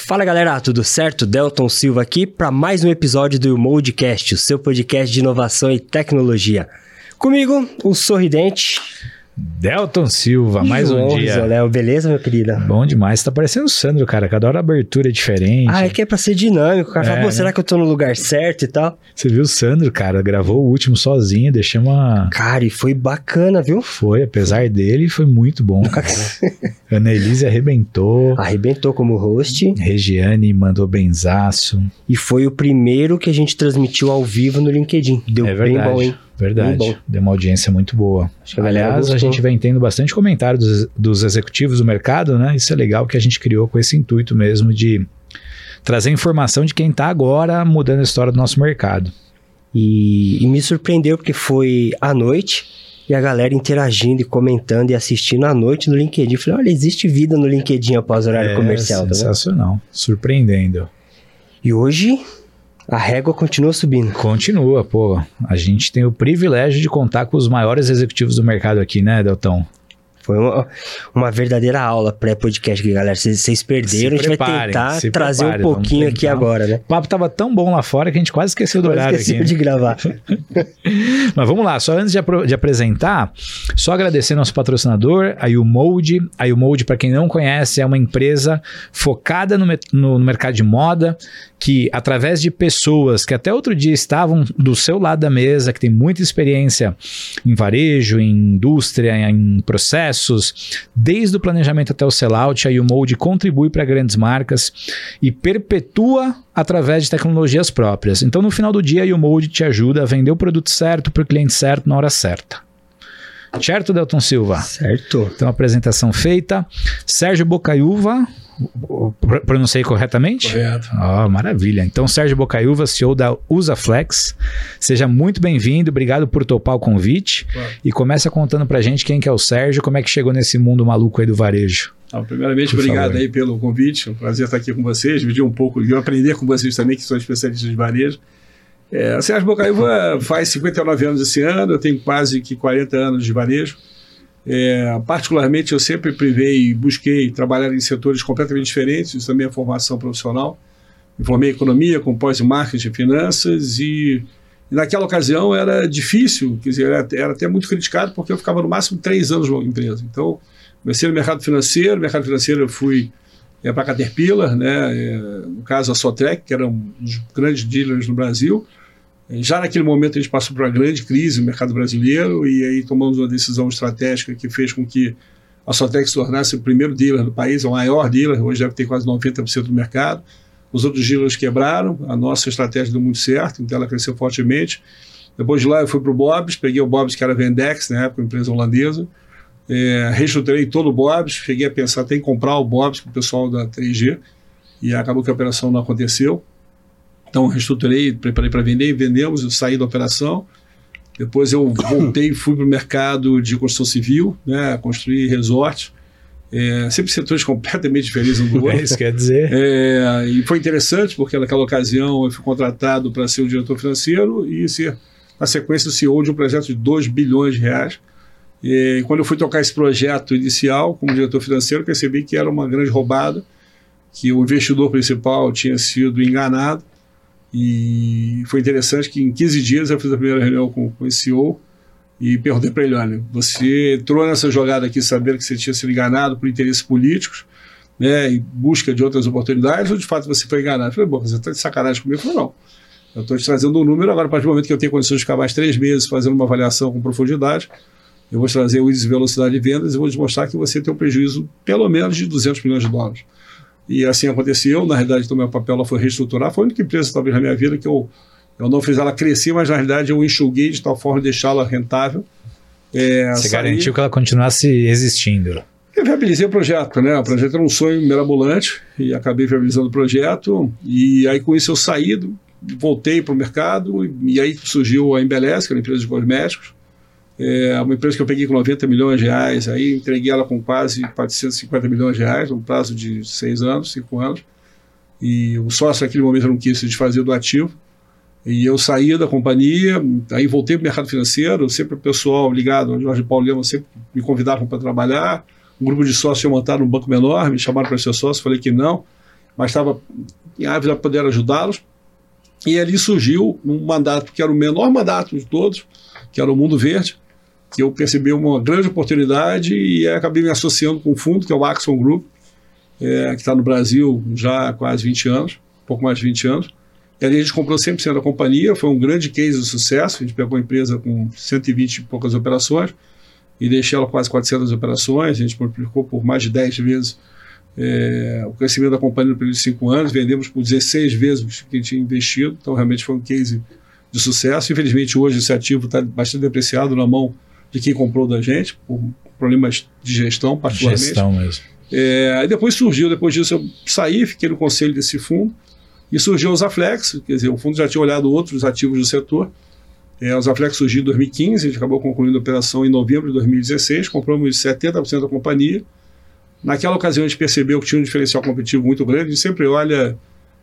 Fala galera, tudo certo? Delton Silva aqui para mais um episódio do Moldcast, o seu podcast de inovação e tecnologia. Comigo, o sorridente Delton Silva, mais um dia. Léo, beleza, meu querido? Bom demais, tá parecendo o Sandro, cara, cada hora a abertura é diferente. Ah, é que é pra ser dinâmico, o cara fala, pô, será que eu tô no lugar certo e tal? Você viu o Sandro, cara, gravou o último sozinho, deixamos uma... Cara, e foi bacana, viu? Foi, apesar dele, foi muito bom, cara. Ana Elise arrebentou. Arrebentou como host. Regiane mandou benzaço. E foi o primeiro que a gente transmitiu ao vivo no LinkedIn. Deu bem bom, hein? Verdade, deu uma audiência muito boa. Acho que aliás, a gente vem tendo bastante comentário dos executivos do mercado, né? Isso é legal que a gente criou com esse intuito mesmo de trazer informação de quem está agora mudando a história do nosso mercado. E me surpreendeu porque foi à noite e a galera interagindo e comentando e assistindo à noite no LinkedIn. Eu falei, olha, existe vida no LinkedIn após o horário comercial. Sensacional, surpreendendo. E hoje... a régua continua subindo. Continua, pô. A gente tem o privilégio de contar com os maiores executivos do mercado aqui, né, Delton? Foi uma verdadeira aula pré-podcast aqui, galera. Vocês perderam, a gente vai tentar trazer um pouquinho aqui agora, né? O papo tava tão bom lá fora que a gente quase esqueceu do horário aqui. Esqueceu de gravar. Mas vamos lá, só antes de apresentar, só agradecer nosso patrocinador, a YouMold. A YouMold, para quem não conhece, é uma empresa focada no mercado de moda, que através de pessoas que até outro dia estavam do seu lado da mesa, que tem muita experiência em varejo, em indústria, em processos, desde o planejamento até o sellout, a YouMold contribui para grandes marcas e perpetua através de tecnologias próprias. Então, no final do dia, a YouMold te ajuda a vender o produto certo para o cliente certo na hora certa. Certo, Delton Silva? Certo. Então, apresentação feita. Sérgio Bocaiúva, pronunciei corretamente? Correto. Oh, maravilha. Então, Sérgio Bocaiúva, CEO da Usaflex, seja muito bem-vindo, obrigado por topar o convite. Claro. E começa contando pra gente quem que é o Sérgio, como é que chegou nesse mundo maluco aí do varejo. Primeiramente, obrigado aí pelo convite, é um prazer estar aqui com vocês, dividir um pouco e aprender com vocês também, que são especialistas de varejo. Sérgio Bocaiúva faz 59 anos esse ano, eu tenho quase que 40 anos de varejo. Particularmente, eu sempre privei e busquei trabalhar em setores completamente diferentes, isso também é formação profissional. Me formei em economia, com pós-marketing e finanças, e naquela ocasião era difícil, quer dizer, era até muito criticado, porque eu ficava no máximo 3 anos numa empresa. Então, comecei no mercado financeiro eu fui para a Caterpillar, né, no caso a Sotrec, que era um dos grandes dealers no Brasil. Já naquele momento a gente passou por uma grande crise no mercado brasileiro e aí tomamos uma decisão estratégica que fez com que a Sotrec se tornasse o primeiro dealer do país, o maior dealer, hoje deve ter quase 90% do mercado. Os outros dealers quebraram, a nossa estratégia deu muito certo, então ela cresceu fortemente. Depois de lá eu fui para o Bob's, peguei o Bob's que era Vendex, na época, uma empresa holandesa, reestruturei todo o Bob's, cheguei a pensar até em comprar o Bob's com o pessoal da 3G e acabou que a operação não aconteceu. Então, reestruturei, preparei para vender e vendemos, eu saí da operação. Depois eu voltei e fui para o mercado de construção civil, né, construir resort. Sempre setores completamente diferentes um do outro. Isso quer dizer. E foi interessante, porque naquela ocasião eu fui contratado para ser o diretor financeiro e ser, na sequência, o CEO de um projeto de 2 bilhões de reais. E quando eu fui tocar esse projeto inicial como diretor financeiro, percebi que era uma grande roubada, que o investidor principal tinha sido enganado. E foi interessante que em 15 dias eu fiz a primeira reunião com o CEO e perguntei para ele, olha, você entrou nessa jogada aqui sabendo que você tinha sido enganado por interesses políticos, né, em busca de outras oportunidades, ou de fato você foi enganado? Eu falei, bom, você está de sacanagem comigo? Ele falou, não, eu estou te trazendo um número, agora a partir do momento que eu tenho condições de ficar mais 3 meses fazendo uma avaliação com profundidade, eu vou trazer o índice de velocidade de vendas e vou demonstrar que você tem um prejuízo pelo menos de 200 milhões de dólares. E assim aconteceu, na realidade o meu papel lá foi reestruturar, foi a única empresa talvez na minha vida que eu não fiz ela crescer, mas na realidade eu enxuguei de tal forma de deixá-la rentável. Você garantiu que ela continuasse existindo? Eu viabilizei o projeto, né? O projeto era um sonho mirabolante e acabei viabilizando o projeto e aí com isso eu saí, voltei para o mercado e aí surgiu a Embeleze, que era uma empresa de cosméticos. Uma empresa que eu peguei com 90 milhões de reais, aí entreguei ela com quase 450 milhões de reais, num prazo de 6 anos, 5 anos, e o sócio naquele momento não quis se desfazer do ativo, e eu saí da companhia, aí voltei para o mercado financeiro, sempre o pessoal ligado ao Jorge Paulo Lema sempre me convidavam para trabalhar, um grupo de sócios tinha montado um banco menor, me chamaram para ser sócio, falei que não, mas estava apto a poder ajudá-los. E ali surgiu um mandato que era o menor mandato de todos, que era o Mundo Verde, que eu percebi uma grande oportunidade e acabei me associando com um fundo, que é o Axon Group, que está no Brasil já há quase 20 anos, um pouco mais de 20 anos. E ali a gente comprou 100% da companhia, foi um grande case de sucesso. A gente pegou a empresa com 120 e poucas operações e deixou ela quase 400 operações. A gente multiplicou por mais de 10 vezes o crescimento da companhia no período de 5 anos. Vendemos por 16 vezes o que a gente tinha investido, então realmente foi um case de sucesso. Infelizmente hoje esse ativo está bastante depreciado na mão de quem comprou da gente, por problemas de gestão particularmente. Gestão mesmo. Depois disso eu saí, fiquei no conselho desse fundo, e surgiu o Zaflex, quer dizer, o fundo já tinha olhado outros ativos do setor. O Zaflex surgiu em 2015, a gente acabou concluindo a operação em novembro de 2016, compramos 70% da companhia. Naquela ocasião a gente percebeu que tinha um diferencial competitivo muito grande, a gente sempre olha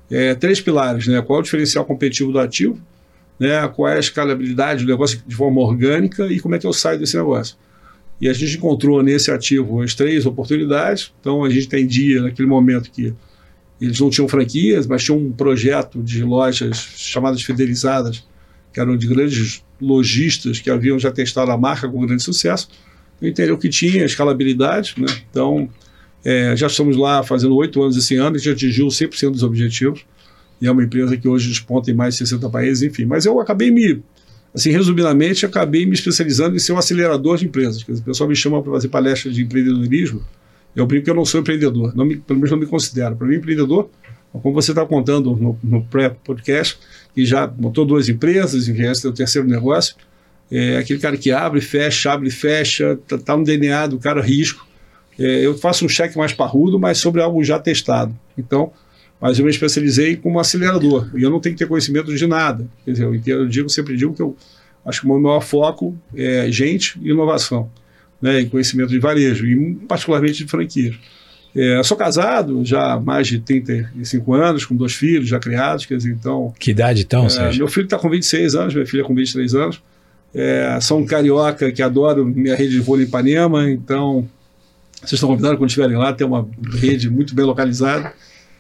3 pilares, né? Qual é o diferencial competitivo do ativo, né? Qual é a escalabilidade do negócio de forma orgânica e como é que eu saio desse negócio. E a gente encontrou nesse ativo as 3 oportunidades, então a gente entendia naquele momento que eles não tinham franquias, mas tinham um projeto de lojas chamadas fidelizadas, que eram de grandes lojistas que haviam já testado a marca com grande sucesso. Entendeu que tinha escalabilidade, né? Então já estamos lá fazendo 8 anos esse ano, a gente atingiu 100% dos objetivos, e é uma empresa que hoje desponta em mais de 60 países, enfim. Mas eu acabei resumidamente, acabei me especializando em ser um acelerador de empresas. Quer dizer, o pessoal me chama para fazer palestra de empreendedorismo, eu brinco que eu não sou empreendedor, pelo menos não me considero. Para mim, empreendedor, como você está contando no pré-podcast, que já montou 2 empresas, enfim, esse é o terceiro negócio, aquele cara que abre e fecha, está no DNA do cara risco. Eu faço um cheque mais parrudo, mas sobre algo já testado. Então, mas eu me especializei como acelerador, e eu não tenho que ter conhecimento de nada. Quer dizer, eu sempre digo que eu acho que o meu maior foco é gente e inovação, né, e conhecimento de varejo, e particularmente de franquias. Sou casado já há mais de 35 anos, com 2 filhos já criados, quer dizer, então... Que idade então, Sérgio? Meu filho está com 26 anos, minha filha com 23 anos. Sou um carioca que adoro minha rede de vôlei em Ipanema, então vocês estão convidados quando estiverem lá, tem uma rede muito bem localizada.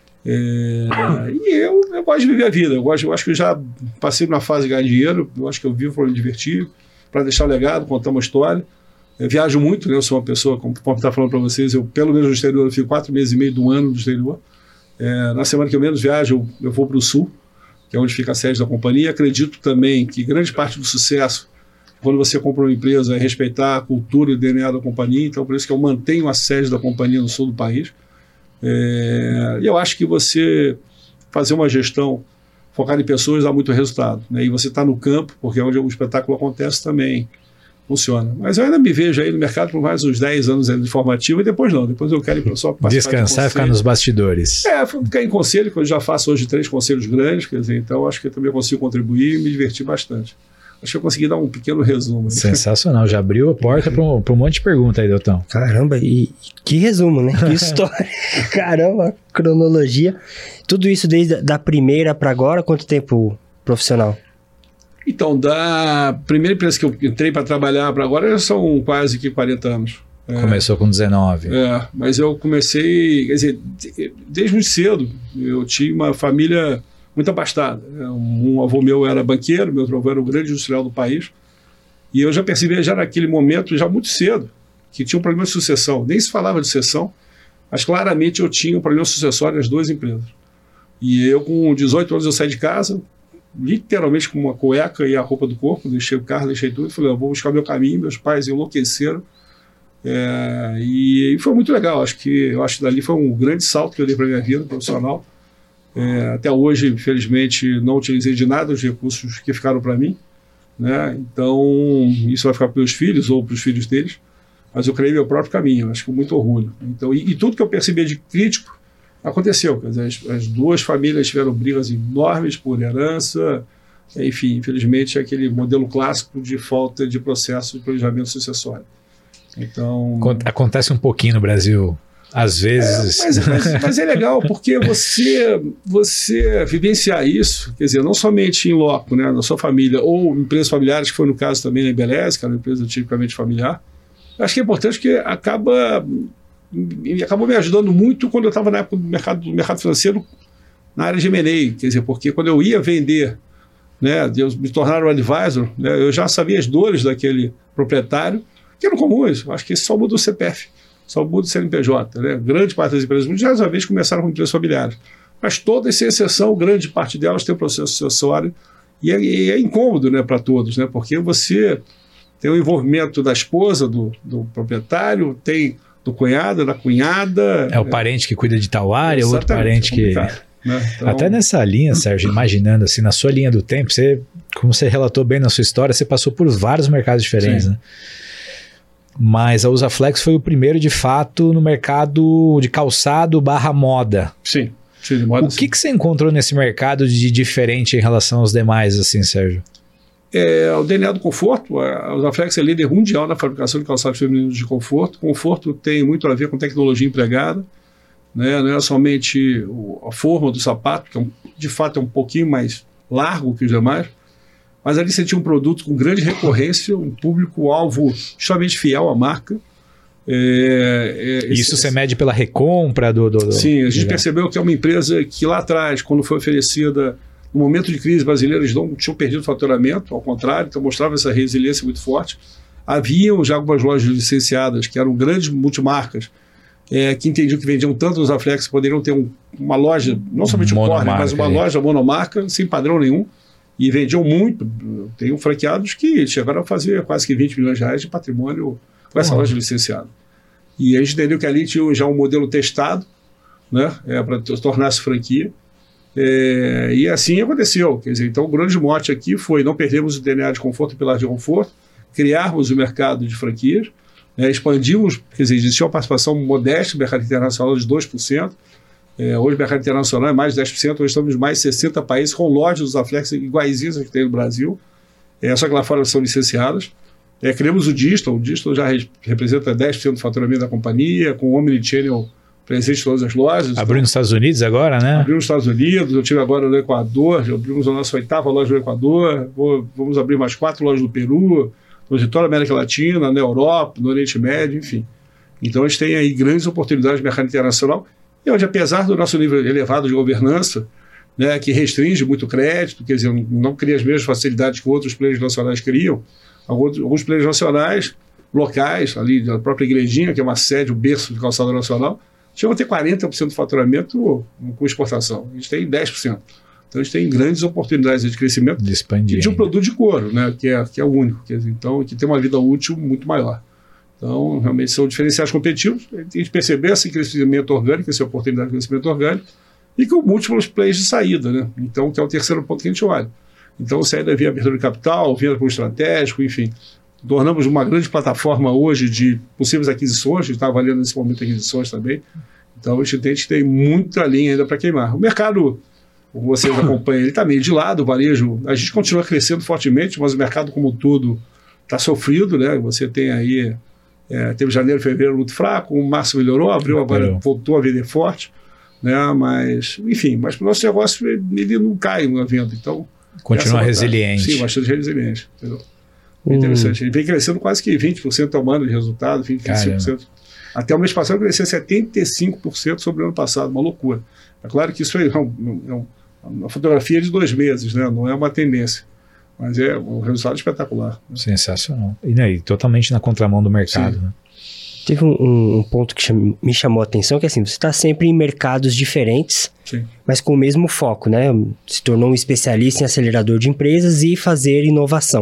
E eu gosto de viver a vida, eu acho que eu já passei numa fase de ganhar dinheiro, eu acho que eu vivo para me divertir, para deixar um legado, contar uma história. Viajo muito, né? Eu sou uma pessoa, como está falando para vocês, eu pelo menos no exterior, eu fico 4 meses e meio do ano no exterior. Na semana que eu menos viajo, eu vou para o Sul, que é onde fica a sede da companhia. Acredito também que grande parte do sucesso, quando você compra uma empresa, é respeitar a cultura e o DNA da companhia, então por isso que eu mantenho a sede da companhia no sul do país. E eu acho que você fazer uma gestão focada em pessoas dá muito resultado, né? E você está no campo, porque é onde o espetáculo acontece também, funciona. Mas eu ainda me vejo aí no mercado por mais uns 10 anos de formativa, e depois não, depois eu quero ir só descansar e ficar nos bastidores. Ficar em conselho, que eu já faço hoje 3 conselhos grandes, quer dizer, então acho que eu também consigo contribuir e me divertir bastante. Acho que eu consegui dar um pequeno resumo. Sensacional, já abriu a porta para um monte de perguntas aí, Deltão. Caramba, e que resumo, né? Que história. Caramba, cronologia. Tudo isso desde da primeira para agora, quanto tempo profissional? Então, da primeira empresa que eu entrei para trabalhar para agora, já são quase que 40 anos. Começou com 19. Mas eu comecei, quer dizer, desde muito cedo. Eu tinha uma família muito abastada. Um avô meu era banqueiro, meu outro avô era o grande industrial do país. E eu já percebi já naquele momento, já muito cedo, que tinha um problema de sucessão. Nem se falava de sucessão, mas claramente eu tinha um problema sucessório nas 2 empresas. E eu, com 18 anos, eu saí de casa, literalmente com uma cueca e a roupa do corpo, deixei o carro, deixei tudo, e falei, eu vou buscar meu caminho. Meus pais enlouqueceram. E foi muito legal. Eu acho que dali foi um grande salto que eu dei para a minha vida profissional. Até hoje, infelizmente, não utilizei de nada os recursos que ficaram para mim, né? Então, isso vai ficar para os meus filhos ou para os filhos deles, mas eu criei meu próprio caminho, acho que com muito orgulho. Então, e tudo que eu percebi de crítico aconteceu. Quer dizer, as 2 famílias tiveram brigas enormes por herança, enfim, infelizmente é aquele modelo clássico de falta de processo de planejamento sucessório. Então, acontece um pouquinho no Brasil. Às vezes... Mas é legal, porque você vivenciar isso, quer dizer, não somente em loco, né, na sua família, ou empresas familiares, que foi no caso também na Embeleze, que era uma empresa tipicamente familiar, acho que é importante que acaba e acabou me ajudando muito quando eu estava na época do mercado financeiro, na área de M&A, quer dizer, porque quando eu ia vender, né, Deus me tornar um advisor, né, eu já sabia as dores daquele proprietário, que eram comuns. Acho que só muda o CPF, só muda o CNPJ. Né? Grande parte das empresas mundiais, às vezes, começaram com empresas familiares. Mas todas, sem exceção, grande parte delas tem um processo sucessório e é incômodo, né, para todos, né, porque você tem o envolvimento da esposa, do proprietário, tem do cunhado, da cunhada. É o parente que cuida de tal área, outro parente que... Né? Então... Até nessa linha, Sérgio, imaginando assim, na sua linha do tempo, você, como você relatou bem na sua história, você passou por vários mercados diferentes, né? Mas a Usaflex foi o primeiro, de fato, no mercado de calçado / moda. Sim, de moda. O que você encontrou nesse mercado de diferente em relação aos demais, assim, Sérgio? O DNA do conforto. A Usaflex é líder mundial na fabricação de calçados femininos de conforto. Conforto tem muito a ver com tecnologia empregada. Né? Não é somente a forma do sapato, que de fato é um pouquinho mais largo que os demais, mas ali você tinha um produto com grande recorrência, um público-alvo extremamente fiel à marca. Isso você mede pela recompra do... Sim, a gente percebeu que é uma empresa que lá atrás, quando foi oferecida, no momento de crise brasileira, eles não tinham perdido o faturamento, ao contrário, então mostrava essa resiliência muito forte. Haviam já algumas lojas licenciadas, que eram grandes multimarcas, que entendiam que vendiam tanto nos Usaflex que poderiam ter uma loja, não somente um corner, mas uma loja monomarca, sem padrão nenhum, e vendiam muito. Tem franqueados que chegaram a fazer quase que 20 milhões de reais de patrimônio com essa loja licenciada. E a gente entendeu que ali tinha já um modelo testado, né, para tornar-se franquia, e assim aconteceu. Quer dizer, então o grande mote aqui foi não perdermos o DNA de conforto e pilar de conforto, criarmos o mercado de franquias, expandimos, quer dizer, existia uma participação modesta no mercado internacional de 2%, hoje o mercado internacional é mais de 10%, hoje estamos em mais de 60 países com lojas dos Usaflex iguaizinhas que tem no Brasil, só que lá fora são licenciadas. Criamos o Distal já representa 10% do faturamento da companhia, com o Omnichannel presente em todas as lojas. Abriu nos Estados Unidos agora, né? Abriu nos Estados Unidos, eu tive agora no Equador, já abrimos a nossa 8ª loja no Equador, vamos abrir mais 4 lojas no Peru, no toda a América Latina, na Europa, no Oriente Médio, enfim. Então a gente tem aí grandes oportunidades no mercado internacional, e onde, apesar do nosso nível elevado de governança, né, que restringe muito crédito, quer dizer, não cria as mesmas facilidades que outros players nacionais criam, alguns players nacionais, locais, ali da própria Igrejinha, que é uma sede, o berço de calçado nacional, chegam a ter 40% do faturamento com exportação. A gente tem 10%. Então, a gente tem grandes oportunidades de crescimento de expandir, e de um produto de couro, né, que é o único. Quer dizer, então, que tem uma vida útil muito maior. Então, realmente são diferenciais competitivos. A gente perceber esse crescimento orgânico, essa oportunidade de crescimento orgânico, e com múltiplos players de saída, né? Então, que é o terceiro ponto que a gente olha. Então, saída via abertura de capital, via para o estratégico, enfim. Tornamos uma grande plataforma hoje de possíveis aquisições, a gente está avaliando nesse momento aquisições também. Então, a gente tem muita linha ainda para queimar. O mercado, como vocês acompanham, ele está meio de lado, o varejo, a gente continua crescendo fortemente, mas o mercado como um todo está sofrido, né? Você tem aí, teve janeiro e fevereiro muito fraco, o março melhorou, abril agora voltou a vender forte, né? Mas, enfim, mas para o nosso negócio ele não cai na venda, então... Continua resiliente. Sim, bastante resiliente, entendeu? Interessante, ele vem crescendo quase que 20% ao ano de resultado, 25%. Até o mês passado cresceu 75% sobre o ano passado, uma loucura. É claro que isso é uma fotografia de 2 meses, né? Não é uma tendência, mas é um resultado espetacular. Né? Sensacional. E totalmente na contramão do mercado. Né? Teve um ponto que me chamou a atenção, que assim, você está sempre em mercados diferentes, sim, mas com o mesmo foco, né? Se tornou um especialista em acelerador de empresas e fazer inovação.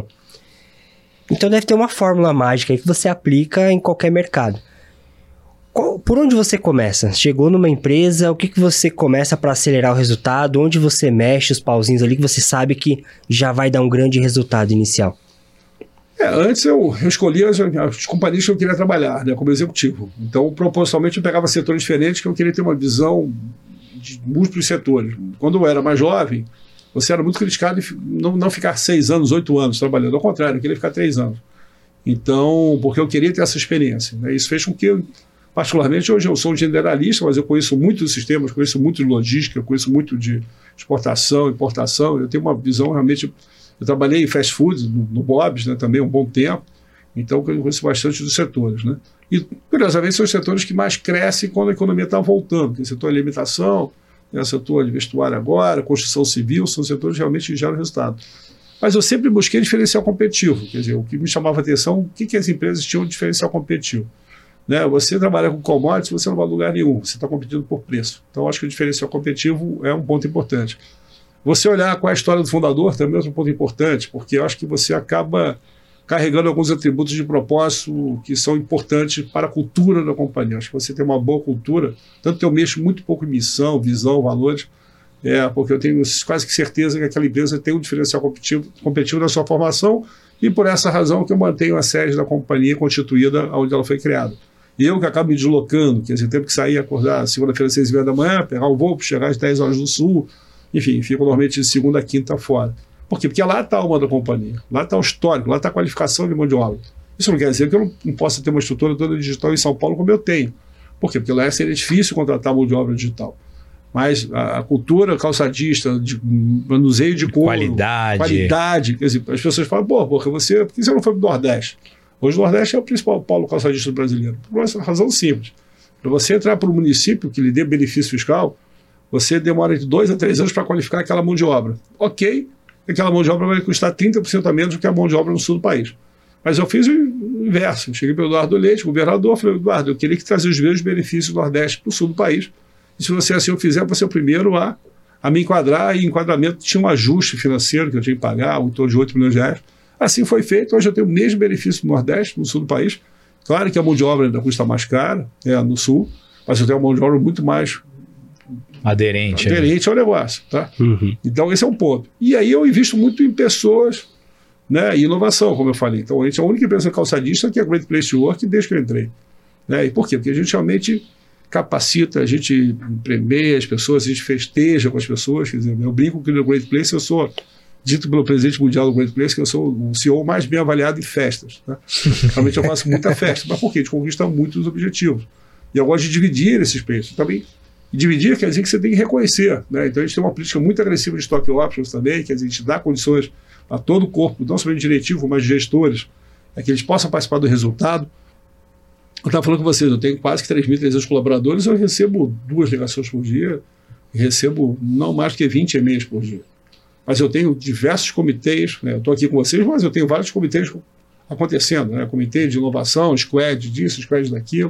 Então deve ter uma fórmula mágica aí que você aplica em qualquer mercado. Por onde você começa? Chegou numa empresa, o que você começa para acelerar o resultado? Onde você mexe os pauzinhos ali que você sabe que já vai dar um grande resultado inicial? Antes eu escolhia as companhias que eu queria trabalhar, né, como executivo. Então, propositalmente, eu pegava setores diferentes que eu queria ter uma visão de múltiplos setores. Quando eu era mais jovem, você era muito criticado em não ficar 6 anos, 8 anos trabalhando. Ao contrário, eu queria ficar 3 anos. Então, porque eu queria ter essa experiência. Né? Isso fez com que, particularmente, hoje eu sou um generalista, mas eu conheço muito dos sistemas, conheço muito de logística, conheço muito de exportação, importação. Eu tenho uma visão realmente... Eu trabalhei em fast food, no Bob's, né, também um bom tempo. Então, eu conheço bastante dos setores, né? E, curiosamente, são os setores que mais crescem quando a economia está voltando. Tem o setor de alimentação, tem o setor de vestuário agora, construção civil, são setores que realmente geram resultado. Mas eu sempre busquei diferencial competitivo. Quer dizer, o que me chamava a atenção, o que as empresas tinham de diferencial competitivo. Né? Você trabalha com commodities, você não vai a lugar nenhum, você está competindo por preço. Então, acho que o diferencial competitivo é um ponto importante. Você olhar qual é a história do fundador também é outro ponto importante, porque eu acho que você acaba carregando alguns atributos de propósito que são importantes para a cultura da companhia. Acho que você tem uma boa cultura, tanto que eu mexo muito pouco em missão, visão, valores, porque eu tenho quase que certeza que aquela empresa tem um diferencial competitivo na sua formação e por essa razão que eu mantenho a sede da companhia constituída onde ela foi criada. E eu que acabo me deslocando, quer dizer, tenho que sair, acordar segunda-feira às 6h30 da manhã, pegar o voo, chegar às 10 horas do sul, enfim, fico normalmente de segunda a quinta fora. Por quê? Porque lá está a alma da companhia, lá está o histórico, lá está a qualificação de mão de obra. Isso não quer dizer que eu não possa ter uma estrutura toda digital em São Paulo como eu tenho. Por quê? Porque lá seria difícil contratar mão de obra digital. Mas a cultura calçadista, de manuseio de couro, qualidade, quer dizer, as pessoas falam, por que você não foi para o Nordeste? Hoje o Nordeste é o principal polo calçadista brasileiro. Por uma razão simples. Para você entrar para um município que lhe dê benefício fiscal, você demora de 2 a 3 anos para qualificar aquela mão de obra. Ok, aquela mão de obra vai custar 30% a menos do que a mão de obra no sul do país. Mas eu fiz o inverso. Eu cheguei para o Eduardo Leite, governador, falei, Eduardo, eu queria que trazer os mesmos benefícios do Nordeste para o sul do país. E se você assim o fizer, você é o primeiro a me enquadrar, e enquadramento tinha um ajuste financeiro que eu tinha que pagar, em torno de 8 milhões de reais. Assim foi feito, hoje eu tenho o mesmo benefício no Nordeste, no sul do país. Claro que a mão de obra ainda custa mais cara, no sul, mas eu tenho uma mão de obra muito mais aderente ao negócio. Tá? Uhum. Então esse é um ponto. E aí eu invisto muito em pessoas, né, e inovação, como eu falei. Então a gente é a única empresa calçadista que é a Great Place to Work desde que eu entrei. Né? E por quê? Porque a gente realmente capacita, a gente premia as pessoas, a gente festeja com as pessoas. Quer dizer, eu brinco que no Great Place eu sou dito pelo presidente mundial do Great Place que eu sou o CEO mais bem avaliado em festas. Né? Realmente eu faço muita festa. Mas por quê? A gente conquista muitos objetivos. E eu gosto de dividir esses preços. Também, dividir quer dizer que você tem que reconhecer. Né? Então a gente tem uma política muito agressiva de stock options também, quer dizer, a gente dá condições a todo o corpo, não somente diretivo, mas gestores, que eles possam participar do resultado. Eu estava falando com vocês, eu tenho quase que 3.300 colaboradores, eu recebo 2 ligações por dia, recebo não mais do que 20 e-mails por dia. Mas eu tenho diversos comitês, né? Eu estou aqui com vocês, mas eu tenho vários comitês acontecendo, né? Comitê de inovação, squad disso, squad daquilo.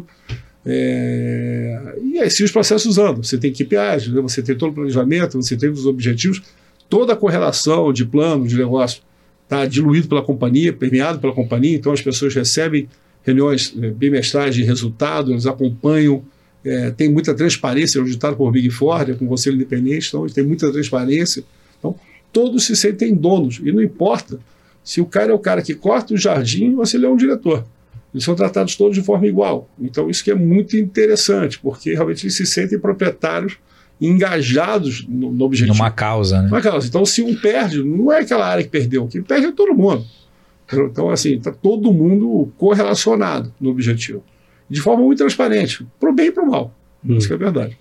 E assim os processos andam. Você tem KPIs, né? Você tem todo o planejamento, você tem os objetivos, toda a correlação de plano, de negócio está diluído pela companhia, permeado pela companhia, então as pessoas recebem reuniões bimestrais de resultado, eles acompanham, tem muita transparência, auditado por Big Four, com o Conselho Independente, então tem muita transparência. Então, todos se sentem donos, e não importa se o cara é o cara que corta o jardim ou se ele é um diretor. Eles são tratados todos de forma igual. Então, isso que é muito interessante, porque realmente eles se sentem proprietários, engajados no objetivo. Numa causa, né? Uma causa. Então, se um perde, não é aquela área que perdeu, quem perde é todo mundo. Então, assim, está todo mundo correlacionado no objetivo. De forma muito transparente, para o bem e para o mal. Isso que é verdade.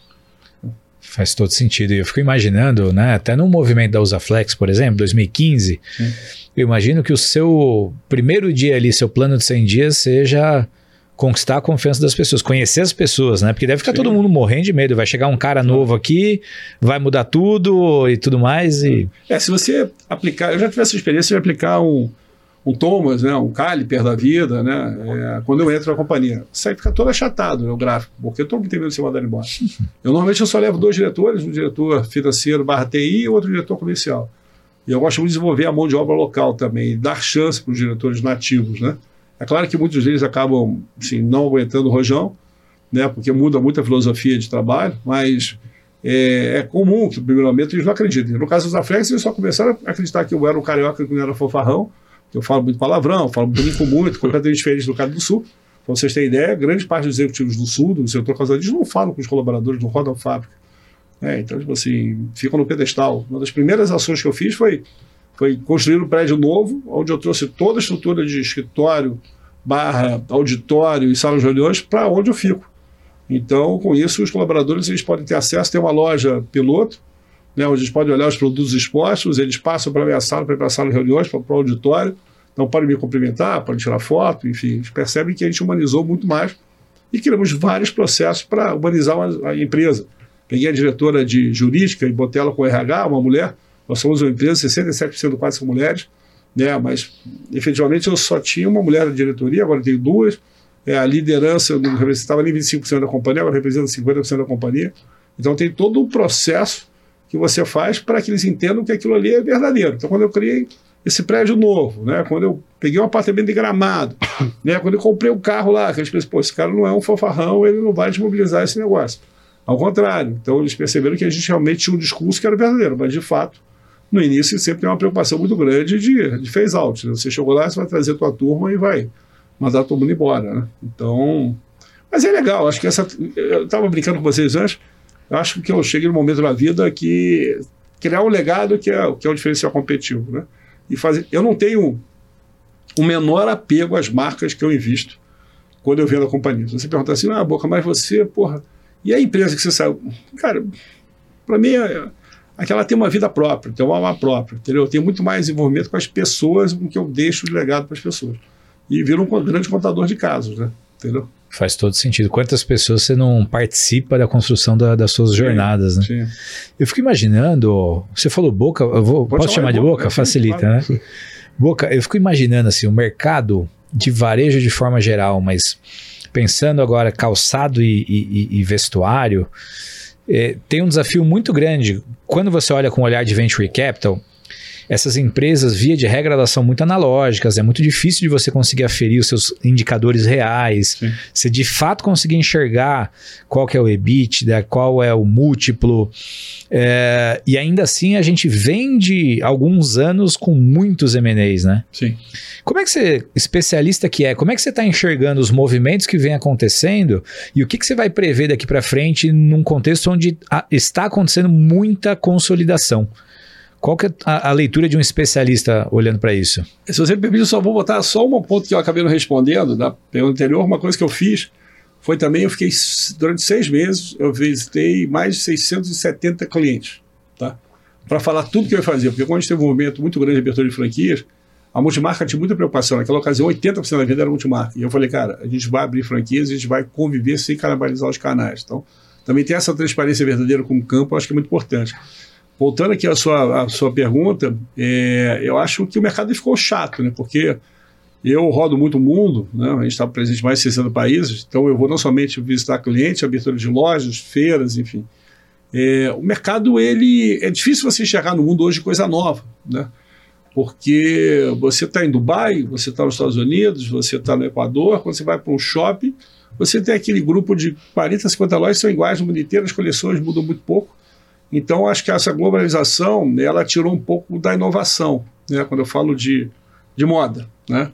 Faz todo sentido. E eu fico imaginando, né, até no movimento da Usaflex, por exemplo, 2015, eu imagino que o seu primeiro dia ali, seu plano de 100 dias, seja conquistar a confiança das pessoas, conhecer as pessoas, né? Porque deve ficar todo mundo morrendo de medo. Vai chegar um cara novo aqui, vai mudar tudo e tudo mais. E... se você aplicar, eu já tive essa experiência de aplicar um Thomas, né, um Caliper da vida, né, quando eu entro na companhia. Sai fica todo achatado, né, o gráfico, porque todo mundo tem medo de ser mandado embora. Normalmente eu só levo 2 diretores, um diretor financeiro /TI e outro diretor comercial. E eu gosto muito de desenvolver a mão de obra local também, e dar chance para os diretores nativos, né. É claro que muitos deles acabam assim, não aguentando o rojão, né, porque muda muito a filosofia de trabalho, mas é comum que, no primeiro momento, eles não acreditem. No caso dos Aflex, eles só começaram a acreditar que eu era um carioca que não era fofarrão, que eu falo muito palavrão, falo muito, completamente diferente do cara do Sul. Para vocês terem ideia, grande parte dos executivos do Sul, do setor calçadista, não falam com os colaboradores, não rodam a fábrica. Então, tipo assim, ficam no pedestal. Uma das primeiras ações que eu fiz foi construir um prédio novo, onde eu trouxe toda a estrutura de escritório, auditório e sala de reuniões para onde eu fico. Então, com isso, os colaboradores eles podem ter acesso, tem uma loja piloto, né, onde eles podem olhar os produtos expostos, eles passam para a minha sala, para ir para a sala de reuniões, para o auditório, Então, podem me cumprimentar, podem tirar foto, enfim, eles percebem que a gente humanizou muito mais e criamos vários processos para humanizar a empresa. Peguei a diretora de jurídica e botei ela com o RH, uma mulher. Nós somos uma empresa, 67% quase são mulheres, né? Mas efetivamente eu só tinha uma mulher na diretoria, agora tenho duas. A liderança, eu não representava nem 25% da companhia, agora representa 50% da companhia. Então tem todo um processo que você faz para que eles entendam que aquilo ali é verdadeiro. Então quando eu criei esse prédio novo, né? Quando eu peguei um apartamento de Gramado, né? Quando eu comprei um carro lá, que eles pensaram, pô, esse cara não é um fanfarrão, ele não vai desmobilizar esse negócio. Ao contrário, então eles perceberam que a gente realmente tinha um discurso que era verdadeiro, mas de fato, no início sempre tem uma preocupação muito grande de phase out. Né? Você chegou lá, você vai trazer a tua turma e vai mandar todo mundo embora. Né? Então, mas é legal, acho que eu estava brincando com vocês antes, eu acho que eu cheguei no momento da vida que criar um legado que é o diferencial competitivo. Né? E eu não tenho o menor apego às marcas que eu invisto quando eu vendo a companhia. Se você perguntar assim, Boca, mas você, porra, e a empresa que você saiu? Cara, para mim, aquela tem uma vida própria, tem uma alma própria, entendeu? Eu tenho muito mais envolvimento com as pessoas do que eu deixo de legado para as pessoas. E vira um grande contador de casos, né? Entendeu? Faz todo sentido. Quantas pessoas você não participa da construção das suas jornadas, né? Sim. Eu fico imaginando, você falou Boca, posso chamar de Boca? Facilita, claro. Né? Boca, eu fico imaginando assim, o mercado de varejo de forma geral, mas pensando agora calçado e vestuário, tem um desafio muito grande. Quando você olha com o olhar de Venture Capital, essas empresas, via de regra, elas são muito analógicas, é muito difícil de você conseguir aferir os seus indicadores reais, Sim. Você de fato conseguir enxergar qual que é o EBITDA, qual é o múltiplo, e ainda assim a gente vem de alguns anos com muitos M&As, né? Sim. Como é que você, especialista que como é que você está enxergando os movimentos que vem acontecendo e o que você vai prever daqui para frente num contexto onde está acontecendo muita consolidação? Qual que é a leitura de um especialista olhando para isso? Se você me permite, eu só vou botar só um ponto que eu acabei não respondendo da pergunta anterior. Uma coisa que eu fiz foi também, eu fiquei, durante 6 meses, eu visitei mais de 670 clientes, tá? Para falar tudo que eu ia fazer, porque quando a gente teve um movimento muito grande de abertura de franquias, a multimarca tinha muita preocupação. Naquela ocasião, 80% da venda era multimarca. E eu falei, cara, a gente vai abrir franquias, a gente vai conviver sem canibalizar os canais. Então, também ter essa transparência verdadeira como campo, eu acho que é muito importante. Voltando aqui à sua pergunta, eu acho que o mercado ficou chato, né? Porque eu rodo muito o mundo, né? A gente está presente em mais de 60 países, então eu vou não somente visitar clientes, abertura de lojas, feiras, enfim. O mercado, é difícil você enxergar no mundo hoje coisa nova, né? Porque você está em Dubai, você está nos Estados Unidos, você está no Equador, quando você vai para um shopping, você tem aquele grupo de 40, 50 lojas que são iguais no mundo inteiro, as coleções mudam muito pouco. Então, acho que essa globalização, ela tirou um pouco da inovação, né? Quando eu falo de moda, né?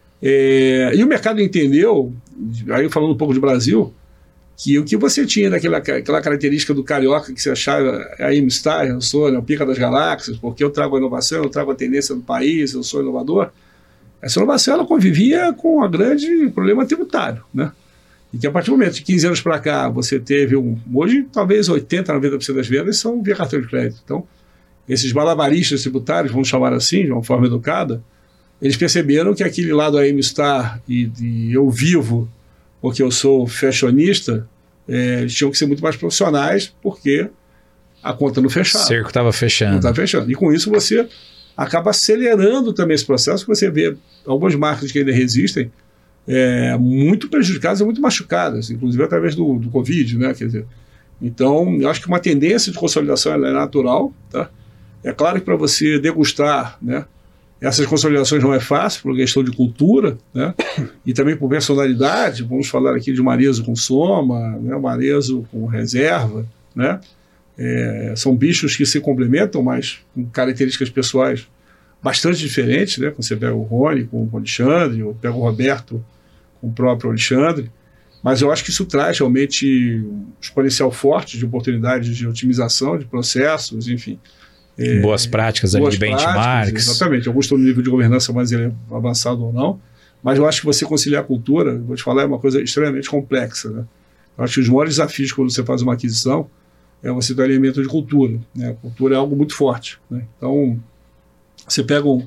E o mercado entendeu, aí falando um pouco de Brasil, que o que você tinha daquela característica do carioca que você achava a M-Star, eu sou o pica das galáxias, porque eu trago a inovação, eu trago a tendência do país, eu sou inovador. Essa inovação, ela convivia com um grande problema tributário, né? E que a partir do momento de 15 anos para cá, você teve hoje talvez 80%, 90% das vendas são via cartão de crédito. Então, esses malabaristas tributários, vamos chamar assim, de uma forma educada, eles perceberam que aquele lado a M-Star e eu vivo porque eu sou fashionista, eles tinham que ser muito mais profissionais, porque a conta não fechava. O cerco estava fechando. Não estava fechando. E com isso você acaba acelerando também esse processo, que você vê algumas marcas que ainda resistem, muito prejudicadas e muito machucadas, inclusive através do Covid, né? Quer dizer, então, eu acho que uma tendência de consolidação ela é natural, tá? É claro que para você degustar, né, essas consolidações não é fácil, por questão de cultura, né? E também por personalidade. Vamos falar aqui de Marezzo com Soma, né? Marezzo com Reserva, né? São bichos que se complementam, mas com características pessoais bastante diferentes, né? Quando você pega o Rony com o Alexandre, ou pega o Roberto com o próprio Alexandre. Mas eu acho que isso traz realmente um exponencial forte de oportunidades de otimização de processos, enfim. Boas práticas ali de benchmarks. Exatamente. Alguns estão no nível de governança mais avançado ou não. Mas eu acho que você conciliar a cultura, vou te falar, é uma coisa extremamente complexa, né? Eu acho que os maiores desafios quando você faz uma aquisição é você ter um elemento de cultura, né? A cultura é algo muito forte, né? Então, você pega um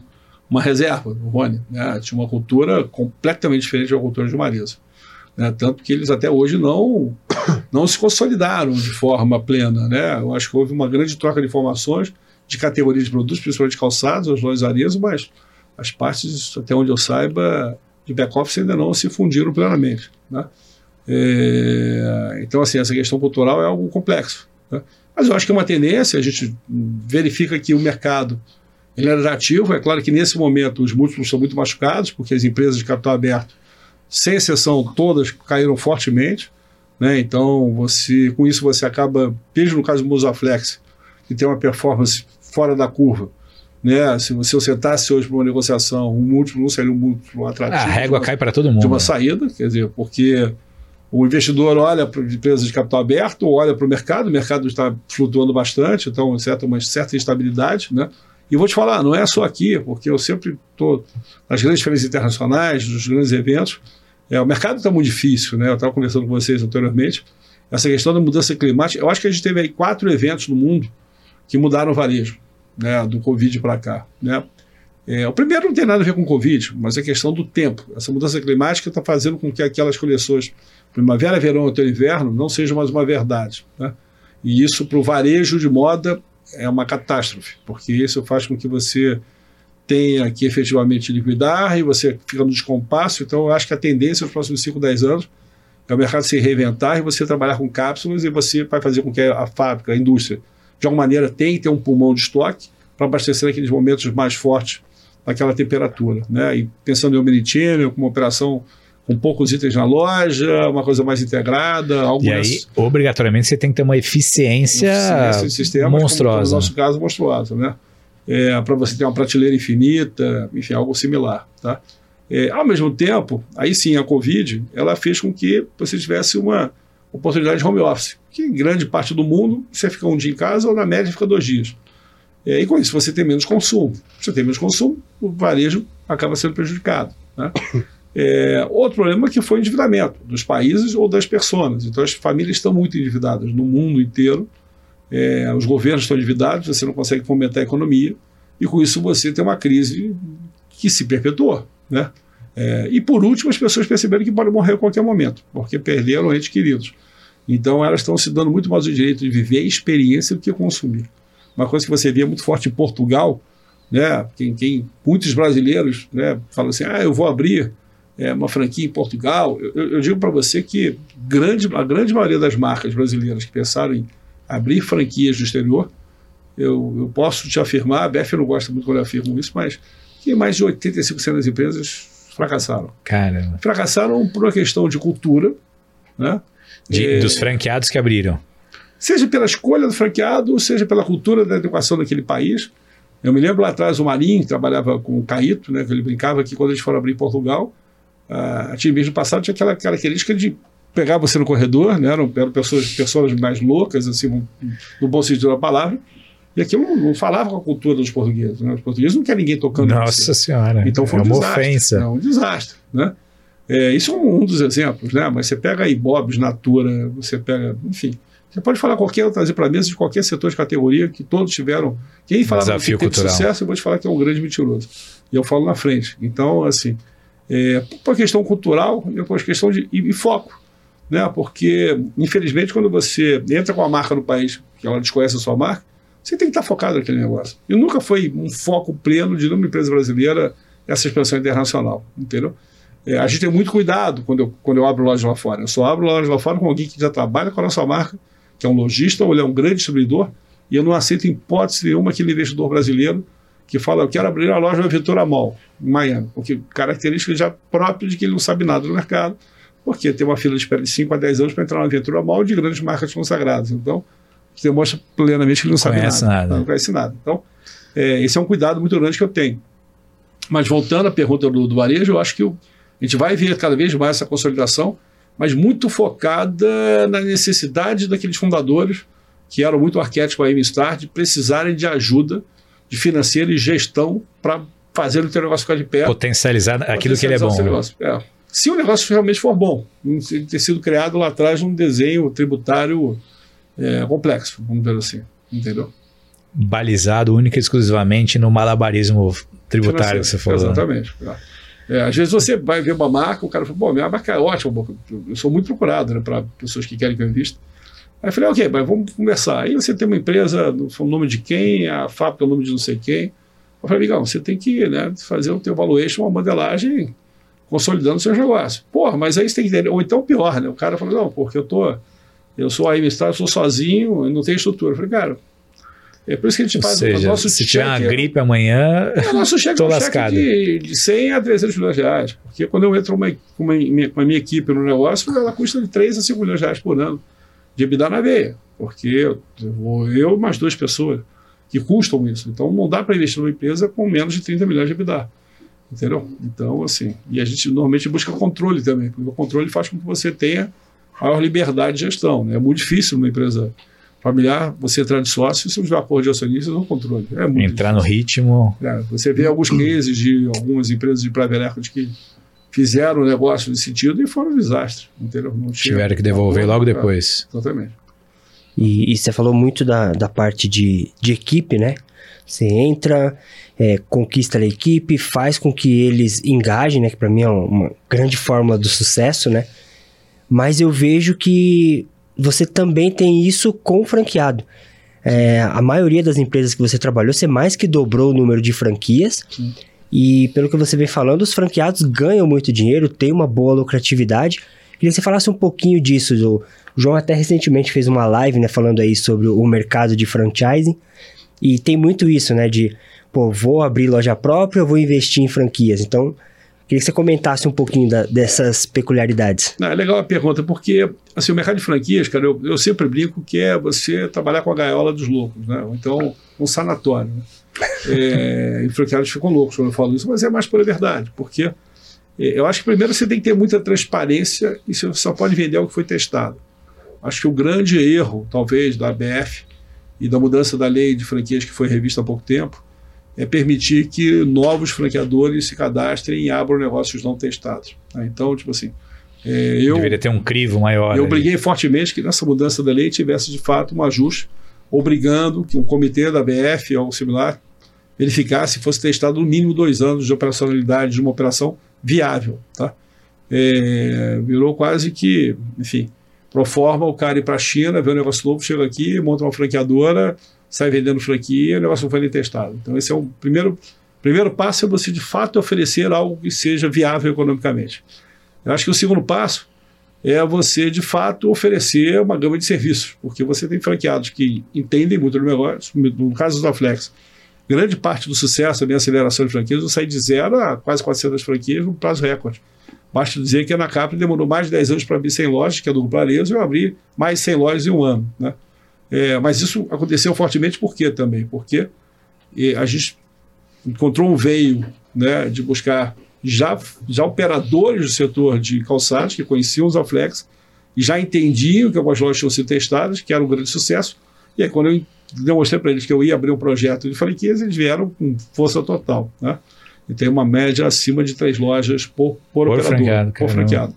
uma reserva, o Rony, né? Tinha uma cultura completamente diferente da cultura de Marisa. Né? Tanto que eles até hoje não se consolidaram de forma plena. Né? Eu acho que houve uma grande troca de informações de categoria de produtos, principalmente calçados, as lojas Arezzo, mas as partes, até onde eu saiba, de back-office ainda não se fundiram plenamente. Né? Então, assim, essa questão cultural é algo complexo. Né? Mas eu acho que é uma tendência, a gente verifica que o mercado ele é atrativo. É claro que nesse momento os múltiplos são muito machucados, porque as empresas de capital aberto, sem exceção, todas caíram fortemente. Né? Então, com isso você acaba, mesmo no caso do Musaflex, que tem uma performance fora da curva, né? Se você sentasse hoje para uma negociação, um múltiplo não seria um múltiplo atrativo. A régua cai para todo mundo. De uma saída, quer dizer, porque o investidor olha para empresas de capital aberto, olha para o mercado está flutuando bastante, então uma certa instabilidade, né? E vou te falar, não é só aqui, porque eu sempre estou nas grandes feiras internacionais, nos grandes eventos, o mercado está muito difícil, né? Eu estava conversando com vocês anteriormente, essa questão da mudança climática, eu acho que a gente teve aí 4 eventos no mundo que mudaram o varejo, né? Do Covid para cá, né? O primeiro não tem nada a ver com o Covid, mas é questão do tempo. Essa mudança climática está fazendo com que aquelas coleções primavera, verão, outono e inverno não sejam mais uma verdade. Né? E isso para o varejo de moda é uma catástrofe, porque isso faz com que você tenha que efetivamente liquidar e você fica no descompasso. Então eu acho que a tendência nos próximos 5, 10 anos é o mercado se reinventar e você trabalhar com cápsulas e você vai fazer com que a fábrica, a indústria, de alguma maneira tenha que ter um pulmão de estoque para abastecer naqueles momentos mais fortes daquela temperatura. Né? E pensando em omnichannel, com uma operação com poucos itens na loja, uma coisa mais integrada. E aí, obrigatoriamente, você tem que ter uma eficiência de sistema, monstruosa. No nosso caso, monstruosa. Né? Para você ter uma prateleira infinita, enfim, algo similar. Tá? Ao mesmo tempo, aí sim, a Covid, ela fez com que você tivesse uma oportunidade de home office, que em grande parte do mundo, você fica um dia em casa ou na média fica 2 dias. E com isso você tem menos consumo. Se você tem menos consumo, o varejo acaba sendo prejudicado. Né? Outro problema é que foi o endividamento dos países ou das pessoas. Então as famílias estão muito endividadas no mundo inteiro, os governos estão endividados, você não consegue fomentar a economia, e com isso você tem uma crise que se perpetuou. Né? E por último, as pessoas perceberam que podem morrer a qualquer momento, porque perderam entes queridos. Então elas estão se dando muito mais o direito de viver a experiência do que consumir. Uma coisa que você via muito forte em Portugal, né? Muitos brasileiros, né, falam assim, eu vou abrir uma franquia em Portugal. Eu digo para você que a grande maioria das marcas brasileiras que pensaram em abrir franquias no exterior, eu posso te afirmar, a BF não gosta muito quando eu afirmo isso, mas que mais de 85% das empresas fracassaram. Caramba. Fracassaram por uma questão de cultura, né? Dos franqueados que abriram. Seja pela escolha do franqueado, seja pela cultura da educação daquele país. Eu me lembro lá atrás o Marinho, que trabalhava com o Caíto, né, que ele brincava que quando eles foram abrir em Portugal, a time no passado tinha aquela característica de pegar você no corredor, né, eram pessoas mais loucas, assim, no bom sentido da palavra, e aquilo não falava com a cultura dos portugueses. Né? Os portugueses não querem ninguém tocando. Nossa Senhora, então foi uma ofensa. É um desastre. Né? Isso é um dos exemplos, né? Mas você pega aí Bob's, Natura, você pega, enfim... Você pode falar trazer para a mesa de qualquer setor de categoria que todos tiveram. Quem falava que teve sucesso, eu vou te falar que é um grande mentiroso. E eu falo na frente. Então, assim, por questão cultural, por questão de foco. Né? Porque, infelizmente, quando você entra com a marca no país, que ela desconhece a sua marca, você tem que estar focado naquele negócio. E nunca foi um foco pleno de nenhuma empresa brasileira essa expansão internacional. Entendeu? A gente tem muito cuidado quando eu abro loja lá fora. Eu só abro loja lá fora com alguém que já trabalha com a nossa marca, que é um lojista ou ele é um grande distribuidor, e eu não aceito em hipótese nenhuma aquele investidor brasileiro que fala, eu quero abrir a loja da Ventura Mall, em Miami, porque característica já própria de que ele não sabe nada do mercado, porque tem uma fila de espera de 5 a 10 anos para entrar na Ventura Mall de grandes marcas consagradas. Então, isso demonstra plenamente que ele não sabe nada. Não conhece nada. Então, esse é um cuidado muito grande que eu tenho. Mas voltando à pergunta do varejo, eu acho que a gente vai ver cada vez mais essa consolidação, mas muito focada na necessidade daqueles fundadores, que eram muito arquétipos aí no start, de precisarem de ajuda de financeira e gestão para fazer o teu negócio ficar de pé. Potencializar aquilo que ele é bom. Se o negócio realmente for bom, ter sido criado lá atrás num desenho tributário complexo, vamos dizer assim, entendeu? Balizado única e exclusivamente no malabarismo tributária que você falou. Exatamente. Às vezes você vai ver uma marca, o cara fala, bom, minha marca é ótima, eu sou muito procurado, né, para pessoas que querem que eu invista. Aí eu falei, ok, mas vamos conversar. Aí você tem uma empresa, o nome de quem, a fábrica é o nome de não sei quem. Eu falei, amigão, você tem que, né, fazer o teu valuation, uma modelagem consolidando seus negócios. Porra, mas aí você tem que entender. Ou então pior, né? O cara falou, não, porque eu sou aí, eu sou sozinho, eu não tenho estrutura. Eu falei, cara, é por isso que a gente faz o nosso se cheque. tiver uma gripe amanhã, nosso cheque é um lascado. cheque de 100 a 300 milhões de reais. Porque quando eu entro com a minha equipe no negócio, ela custa de 3 a 5 milhões de reais por ano de EBITDA na veia. Porque eu e mais 2 pessoas que custam isso. Então não dá para investir numa empresa com menos de 30 milhões de EBITDA. Entendeu? Então, assim, e a gente normalmente busca controle também, porque o controle faz com que você tenha maior liberdade de gestão, né? É muito difícil numa empresa familiar você entrar de sócio se não tiver acordo de acionistas ou controle. É muito entrar difícil. no ritmo. Você vê alguns cases de algumas empresas de private equity que fizeram negócio nesse sentido e foram um desastre. Entendeu? Não tiveram que devolver logo depois. Exatamente. E você falou muito da parte de equipe, né? Você entra, conquista a equipe, faz com que eles engajem, né? Que para mim é uma grande fórmula do sucesso, né? Mas eu vejo que você também tem isso com o franqueado. A maioria das empresas que você trabalhou, você mais que dobrou o número de franquias. Sim. E pelo que você vem falando, os franqueados ganham muito dinheiro, têm uma boa lucratividade. Queria que você falasse um pouquinho disso. O João até recentemente fez uma live, né, falando aí sobre o mercado de franchising. E tem muito isso, né, de, vou abrir loja própria, vou investir em franquias. Então, queria que você comentasse um pouquinho dessas peculiaridades. É legal a pergunta, porque assim, o mercado de franquias, cara, eu sempre brinco que é você trabalhar com a gaiola dos loucos, né? Ou então um sanatório, né? E franqueados ficam loucos quando eu falo isso, mas é mais pura verdade, porque eu acho que primeiro você tem que ter muita transparência e você só pode vender algo que foi testado. Acho que o grande erro, talvez, da ABF e da mudança da lei de franquias que foi revista há pouco tempo, é permitir que novos franqueadores se cadastrem e abram negócios não testados. Então, tipo assim, deveria ter um crivo maior. Eu briguei fortemente que nessa mudança da lei tivesse, de fato, um ajuste, obrigando que um comitê da ABF ou similar verificasse e fosse testado no mínimo 2 anos de operacionalidade de uma operação viável. Tá? Virou quase que, enfim, pro forma o cara ir para a China, vê um negócio novo, chega aqui, monta uma franqueadora, sai vendendo franquia, o negócio não foi nem testado. Então esse é o primeiro passo, é você de fato oferecer algo que seja viável economicamente. Eu acho que o segundo passo é você de fato oferecer uma gama de serviços, porque você tem franqueados que entendem muito do negócio. No caso da Flex, grande parte do sucesso da minha aceleração de franquias, eu saí de 0 a quase 400 franquias num prazo recorde. Basta dizer que a Ana Capri demorou mais de 10 anos para abrir 100 lojas, que é do Grupo Arezo, e eu abri mais de 100 lojas em um ano, né? Mas isso aconteceu fortemente por quê também? Porque a gente encontrou um veio, né, de buscar já operadores do setor de calçados que conheciam os Alflex e já entendiam que algumas lojas tinham sido testadas, que era um grande sucesso. E aí quando eu demonstrei para eles que eu ia abrir um projeto de franquias, eles vieram com força total, né? E tem uma média acima de 3 lojas por operador, por franqueado.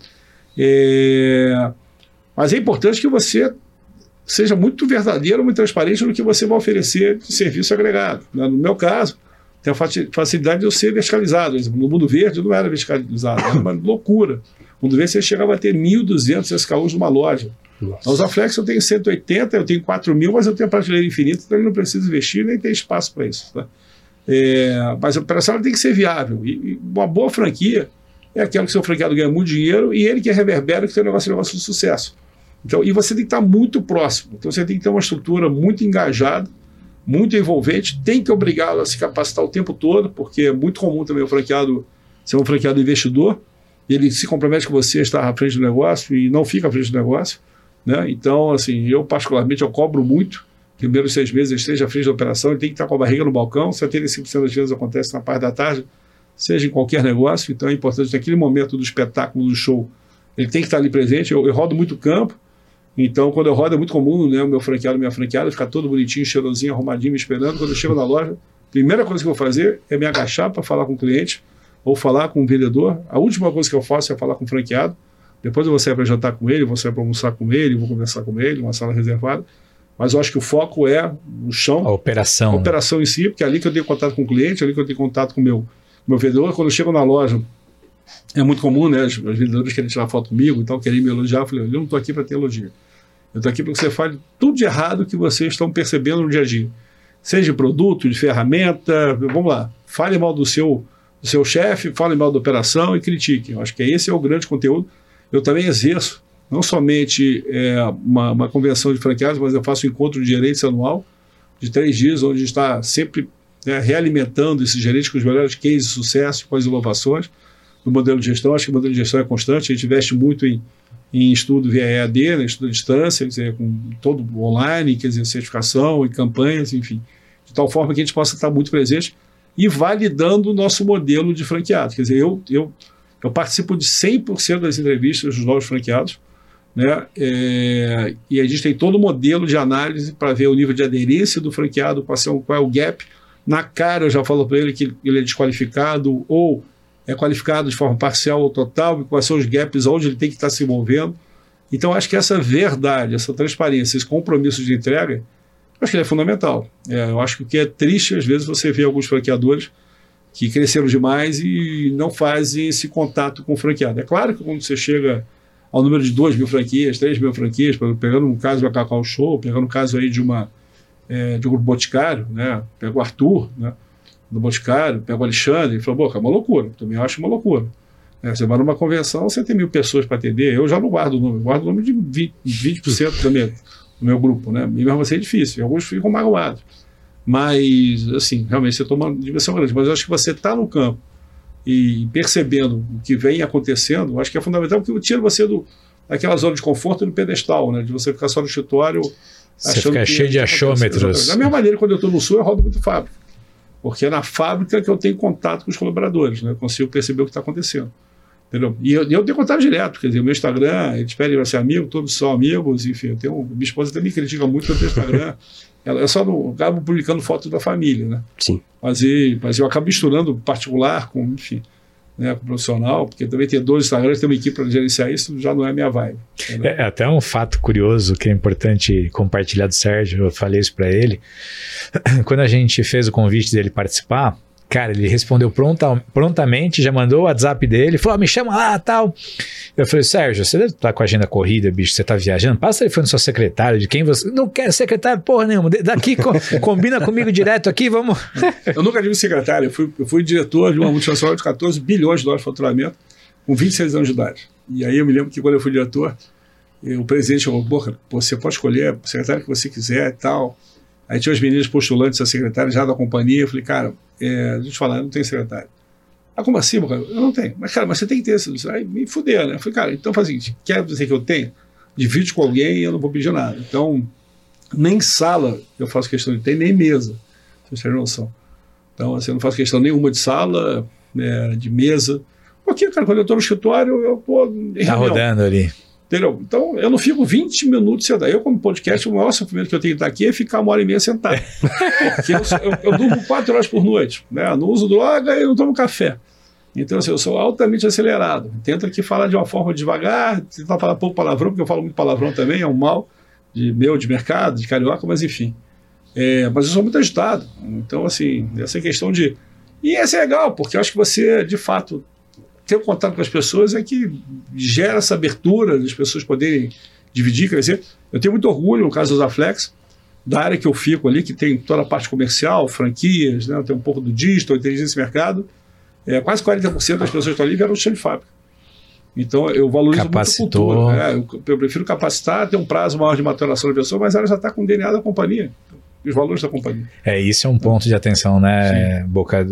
Mas é importante que você seja muito verdadeiro, muito transparente no que você vai oferecer de serviço agregado. No meu caso, tem a facilidade de eu ser verticalizado. No Mundo Verde eu não era verticalizado, era uma loucura. No Mundo Verde você chegava a ter 1.200 SKUs numa loja. Na Usaflex eu tenho 180, eu tenho 4.000, mas eu tenho prateleira infinita, então eu não preciso investir, nem tem espaço para isso. Tá? Mas a operação tem que ser viável. E uma boa franquia é aquela que o seu franqueado ganha muito dinheiro e ele que reverbera que tem um negócio de sucesso. Então, e você tem que estar muito próximo. Então você tem que ter uma estrutura muito engajada, muito envolvente, tem que obrigá-lo a se capacitar o tempo todo, porque é muito comum também o franqueado ser um franqueado investidor, ele se compromete com você a estar à frente do negócio e não fica à frente do negócio, né? Então, assim, eu particularmente eu cobro muito, que primeiros 6 meses ele esteja à frente da operação, ele tem que estar com a barriga no balcão, 75% das vezes acontece na parte da tarde, seja em qualquer negócio, então é importante naquele momento do espetáculo, do show, ele tem que estar ali presente. Eu rodo muito campo, então quando eu rodo é muito comum, né, o meu franqueado, minha franqueada, ficar todo bonitinho, cheirosinho, arrumadinho, me esperando. Quando eu chego na loja, a primeira coisa que eu vou fazer é me agachar para falar com o cliente ou falar com o vendedor. A última coisa que eu faço é falar com o franqueado. Depois eu vou sair para jantar com ele, vou sair para almoçar com ele, vou conversar com ele, uma sala reservada. Mas eu acho que o foco é o chão. A operação. A operação em si, porque é ali que eu tenho contato com o cliente, é ali que eu tenho contato com o meu vendedor. Quando eu chego na loja, é muito comum, né? Os vendedores querem tirar foto comigo, então querem me elogiar. Eu falei, eu não estou aqui para ter elogio. Eu estou aqui para que você fale tudo de errado que vocês estão percebendo no dia a dia. Seja de produto, de ferramenta, vamos lá. Fale mal do seu chefe, fale mal da operação e critique. Eu acho que esse é o grande conteúdo. Eu também exerço, não somente uma convenção de franqueados, mas eu faço um encontro de gerentes anual, de 3 dias, onde está sempre realimentando esses gerentes com os melhores cases de sucesso, com as inovações do modelo de gestão. Acho que o modelo de gestão é constante, a gente investe muito em estudo via EAD, né, estudo à distância, quer dizer, com todo online, quer dizer, certificação e campanhas, enfim, de tal forma que a gente possa estar muito presente e validando o nosso modelo de franqueado. Quer dizer, eu participo de 100% das entrevistas dos novos franqueados, né, e a gente tem todo o modelo de análise para ver o nível de aderência do franqueado, qual é o gap. Na cara eu já falo para ele que ele é desqualificado ou é qualificado de forma parcial ou total, e quais são os gaps onde ele tem que estar se envolvendo. Então, acho que essa verdade, essa transparência, esse compromisso de entrega, acho que ele é fundamental. Eu acho que o que é triste, às vezes, você vê alguns franqueadores que cresceram demais e não fazem esse contato com o franqueado. É claro que quando você chega ao número de 2.000 franquias, 3.000 franquias, pegando um caso da Cacau Show, pegando um caso aí de um grupo Boticário, né? Pega o Arthur, né? Do Boticário, pega o Alexandre, e falou, é uma loucura, também acho uma loucura. Você vai numa convenção, você tem 1.000 pessoas para atender, eu já não guardo o número, guardo o número de 20% do meu grupo, né? E mesmo assim é difícil, e alguns ficam magoados. Mas, assim, realmente você toma uma dimensão grande, mas eu acho que você está no campo e percebendo o que vem acontecendo, eu acho que é fundamental, porque tira você daquela zona de conforto e do pedestal, né? De você ficar só no escritório. Você fica cheio de achômetros. Da mesma maneira, quando eu estou no Sul, eu rodo muito fábrica. Porque é na fábrica que eu tenho contato com os colaboradores, né? Eu consigo perceber o que está acontecendo. Entendeu? E eu tenho contato direto, quer dizer, o meu Instagram, eles pedem para ser amigo, todos são amigos, enfim. Minha esposa também me critica muito pelo Instagram. Eu só não acabo publicando fotos da família, né? Sim. Mas eu acabo misturando particular com, enfim, né, com profissional, porque também ter 2 Instagrams, ter uma equipe para gerenciar isso, já não é minha vibe. É até um fato curioso que é importante compartilhar do Sérgio, eu falei isso para ele. Quando a gente fez o convite dele participar, cara, ele respondeu prontamente, já mandou o WhatsApp dele, falou, me chama lá, tal. Eu falei, Sérgio, você deve estar com a agenda corrida, bicho, você tá viajando, passa ele foi no seu secretário, de quem você... Não quero secretário porra nenhuma, daqui combina comigo direto aqui, vamos... Eu nunca tive secretário, eu fui diretor de uma multinacional de 14 bilhões de dólares de faturamento, com 26 anos de idade. E aí eu me lembro que quando eu fui diretor, o presidente falou, cara, você pode escolher o secretário que você quiser e tal. Aí tinha os meninos postulantes a secretária já da companhia, eu falei, cara, deixa eu te falar, eu não tenho secretário. Ah, como assim, cara? Eu não tenho. Mas, cara, você tem que ter isso. Aí me fuder, né? Eu falei, cara, então faz o seguinte, quer dizer que eu tenho? Divide com alguém e eu não vou pedir nada. Então, nem sala eu faço questão de ter, nem mesa. Vocês terem noção. Então, assim, eu não faço questão nenhuma de sala, de mesa. Porque, cara, quando eu estou no escritório, eu estou em reunião. Tá rodando ali. Entendeu? Então, eu não fico 20 minutos sentado. Eu, como podcast, o maior sofrimento que eu tenho que estar aqui é ficar 1h30 sentado. Porque eu durmo 4 horas por noite. Né? Eu não uso droga e não tomo café. Então, assim, eu sou altamente acelerado. Tento aqui falar de uma forma devagar, tentar falar pouco palavrão, porque eu falo muito palavrão também, é um mal de mercado, de carioca, mas enfim. Mas eu sou muito agitado. Então, assim, essa questão de... E essa é legal, porque eu acho que você, de fato... ter contato com as pessoas é que gera essa abertura das pessoas poderem dividir, crescer. Eu tenho muito orgulho, no caso da Zaflex, da área que eu fico ali, que tem toda a parte comercial, franquias, né? Tem um pouco do digital, inteligência de mercado. Quase 40% das pessoas que estão ali vieram do chão de fábrica. Então, eu valorizo muito a cultura. Eu prefiro capacitar, ter um prazo maior de maturação da pessoa, mas ela já está com o DNA da companhia, os valores da companhia. Isso é um ponto de atenção, né, sim. Boca?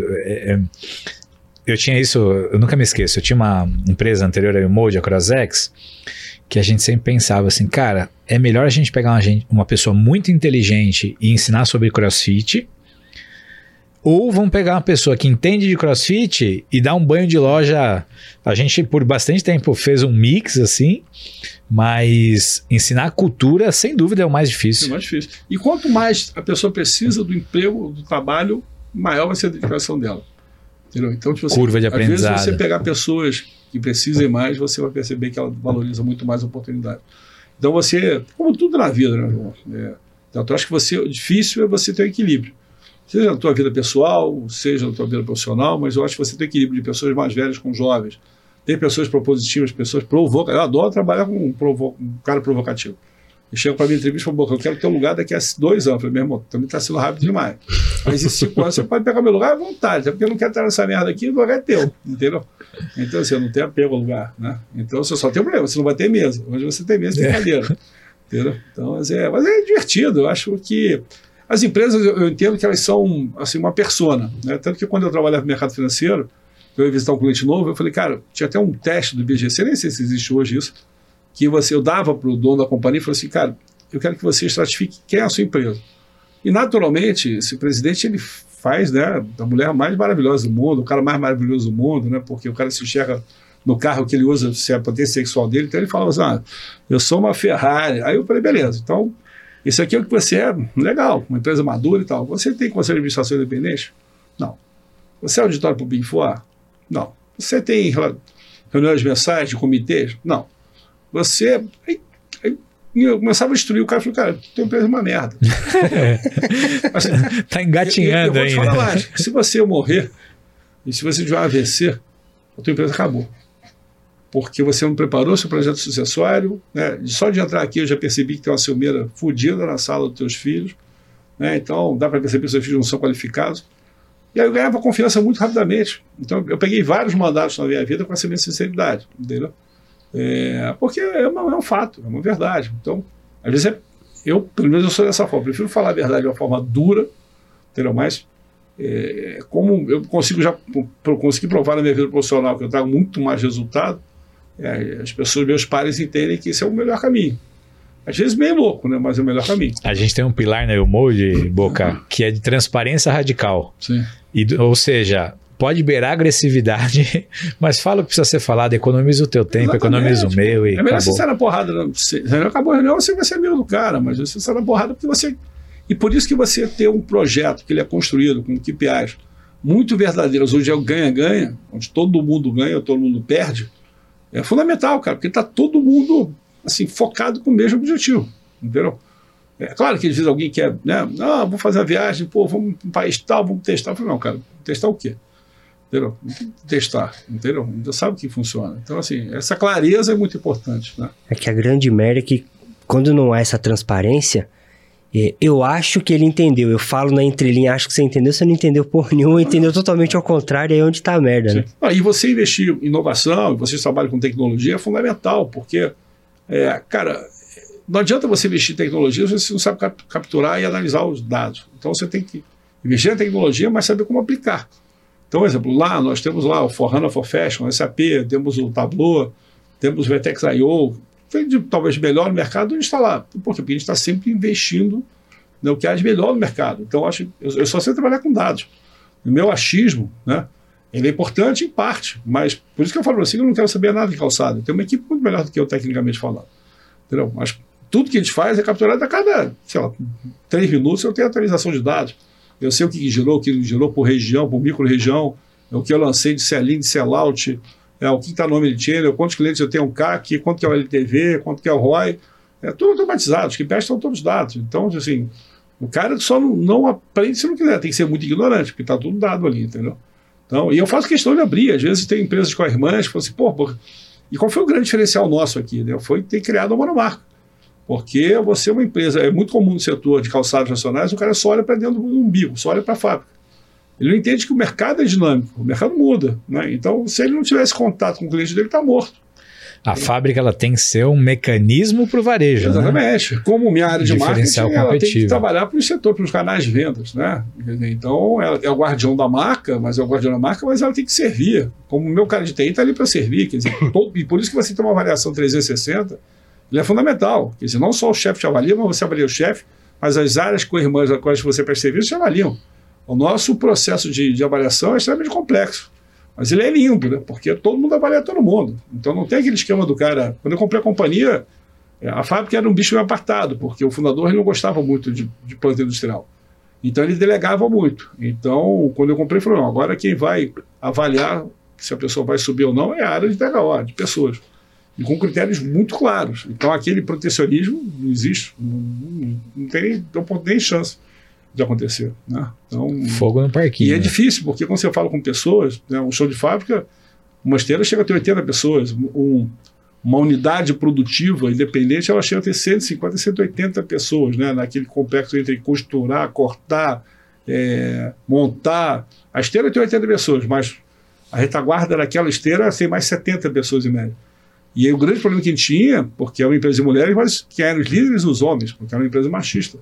Eu tinha isso, eu nunca me esqueço, eu tinha uma empresa anterior ao Mode, a Crossex, que a gente sempre pensava assim, cara, é melhor a gente pegar uma pessoa muito inteligente e ensinar sobre CrossFit, ou vamos pegar uma pessoa que entende de CrossFit e dar um banho de loja. A gente por bastante tempo fez um mix assim, mas ensinar a cultura sem dúvida é o mais difícil. É o mais difícil. E quanto mais a pessoa precisa do emprego, do trabalho, maior vai ser a dedicação dela. Entendeu? Então, tipo, curva de aprendizado. Às vezes você pegar pessoas que precisem mais, você vai perceber que ela valoriza muito mais a oportunidade. Então você, como tudo na vida, né, João? Então, eu acho que o difícil é você ter um equilíbrio. Seja na tua vida pessoal, seja na tua vida profissional, mas eu acho que você tem equilíbrio de pessoas mais velhas com jovens. Tem pessoas propositivas, pessoas provocativas. Eu adoro trabalhar com um cara provocativo. E chega para mim em entrevista e fala, eu quero ter um lugar daqui a 2 anos. Eu falei, meu irmão, também está sendo rápido demais. Mas em 5 anos você pode pegar meu lugar à vontade, até porque eu não quero estar nessa merda aqui, o lugar é teu, entendeu? Então, assim, eu não tenho apego ao lugar, né? Então, você só tem um problema, você não vai ter mesa. Hoje você tem mesa, tem cadeira. Entendeu? Então, mas é divertido. Eu acho que as empresas, eu entendo que elas são, assim, uma persona, né? Tanto que quando eu trabalhava no mercado financeiro, eu ia visitar um cliente novo, eu falei, cara, tinha até um teste do IBGC, nem sei se existe hoje isso, que eu dava para o dono da companhia e falei assim, cara, eu quero que você estratifique quem é a sua empresa. E, naturalmente, esse presidente, ele faz, né, a mulher mais maravilhosa do mundo, o cara mais maravilhoso do mundo, né, porque o cara se enxerga no carro que ele usa, se é a potência sexual dele, então ele fala assim, eu sou uma Ferrari. Aí eu falei, beleza, então, isso aqui é o que você é, legal, uma empresa madura e tal. Você tem conselho de administração independente? Não. Você é auditório para o Big Four? Não. Você tem reuniões mensais de comitês? Não. Você... Eu começava a instruir o cara, falei, cara, tua empresa é uma merda. Tá engatinhando eu vou te falar ainda. mais, se você morrer e se você tiver um AVC, a tua empresa acabou. Porque você não preparou seu projeto sucessório, né? Só de entrar aqui eu já percebi que tem uma ciumeira fodida na sala dos teus filhos, né? Então dá para perceber que seus filhos não são qualificados. E aí eu ganhava confiança muito rapidamente. Então eu peguei vários mandatos na minha vida com essa minha sinceridade, entendeu? Porque é um fato, é uma verdade. Então, às vezes, pelo menos eu sou dessa forma, prefiro falar a verdade de uma forma dura, entendeu? Mas, como eu consegui provar na minha vida profissional que eu trago muito mais resultado, as pessoas, meus pares, entendem que esse é o melhor caminho. Às vezes meio louco, né? Mas é o melhor caminho. A gente tem um pilar na YouMode, Boca, que é de transparência radical. Sim. Ou seja, pode beirar agressividade, mas fala o que precisa ser falado, economiza o teu tempo, economiza o meu e é melhor acabou. você sair na porrada. Você acabou a reunião, você vai ser amigo do cara, mas você sai na porrada porque você... E por isso que você ter um projeto que ele é construído com KPIs muito verdadeiros, onde é o ganha-ganha, onde todo mundo ganha, todo mundo perde, é fundamental, cara, porque está todo mundo assim, focado com o mesmo objetivo, entendeu? É claro que às vezes alguém quer, né? Não, vou fazer a viagem, pô, vamos para um país tal, vamos testar. Eu falei, não, cara, testar o quê? Entendeu? Testar, entendeu? Já sabe que funciona. Então, assim, essa clareza é muito importante, né? É que a grande merda é que quando não há essa transparência, eu acho que ele entendeu. Eu falo na entrelinha, acho que você entendeu, você não entendeu porra nenhuma, entendeu totalmente ao contrário, aí é onde tá a merda, né? E você investir em inovação, você trabalha com tecnologia, é fundamental, porque, cara, não adianta você investir em tecnologia se você não sabe capturar e analisar os dados. Então, você tem que investir em tecnologia, mas saber como aplicar. Então, por exemplo, lá nós temos lá o For HANA for Fashion, o SAP, temos o Tableau, temos o Vertex.io, talvez melhor no mercado, a gente está lá. Por quê? Porque a gente está sempre investindo no que há de melhor no mercado. Então, eu só sei trabalhar com dados. O meu achismo, né, ele é importante em parte, mas por isso que eu falo assim, eu não quero saber nada de calçado. Eu tenho uma equipe muito melhor do que eu, tecnicamente falando. Entendeu? Mas tudo que a gente faz é capturado a cada, 3 minutos eu tenho atualização de dados. Eu sei o que gerou por região, por micro-região, o que eu lancei de sell-in, de sell-out, o que está no omnichannel, quantos clientes eu tenho CAC, quanto que é o LTV, quanto que é o ROI, tudo automatizado, os KPIs estão todos dados. Então, assim, o cara só não aprende se não quiser, tem que ser muito ignorante, porque está tudo dado ali, entendeu? Então, e eu faço questão de abrir, às vezes tem empresas com as irmãs que falam assim, pô, e qual foi o grande diferencial nosso aqui? Né? Foi ter criado uma monomarca. Porque você é uma empresa, é muito comum no setor de calçados nacionais, o cara só olha para dentro do umbigo, só olha para a fábrica. Ele não entende que o mercado é dinâmico, o mercado muda, né? Então, se ele não tivesse contato com o cliente dele, ele está morto. A fábrica ela tem que ser um mecanismo para o varejo. Exatamente. Né? Como minha área de marketing, ela tem que trabalhar para o setor, para os canais de vendas. Né? Então, ela é o guardião da marca, mas ela tem que servir. Como o meu cara de TI está ali para servir. Quer dizer, e por isso que você tem uma avaliação 360, ele é fundamental. Quer dizer, não só o chefe te avalia, mas você avalia o chefe, mas as áreas co-irmãs a quais você presta serviço te avaliam. O nosso processo de avaliação é extremamente complexo. Mas ele é lindo, né? Porque todo mundo avalia todo mundo. Então não tem aquele esquema do cara... Quando eu comprei a companhia, a fábrica era um bicho meio apartado, porque o fundador ele não gostava muito de planta industrial. Então ele delegava muito. Então, quando eu comprei, eu falei, não, agora quem vai avaliar se a pessoa vai subir ou não é a área de DHO, de pessoas. e com critérios muito claros. Então, aquele protecionismo não existe, não tem nem chance de acontecer. Né? Então, fogo no parquinho. E é difícil, porque quando você fala com pessoas, né, um show de fábrica, uma esteira chega a ter 80 pessoas, uma unidade produtiva independente, ela chega a ter 150, 180 pessoas, né, naquele complexo entre costurar, cortar, montar. A esteira tem 80 pessoas, mas a retaguarda daquela esteira tem mais 70 pessoas em média. E aí o grande problema que a gente tinha, porque é uma empresa de mulheres, mas que eram os líderes os homens, porque era uma empresa machista.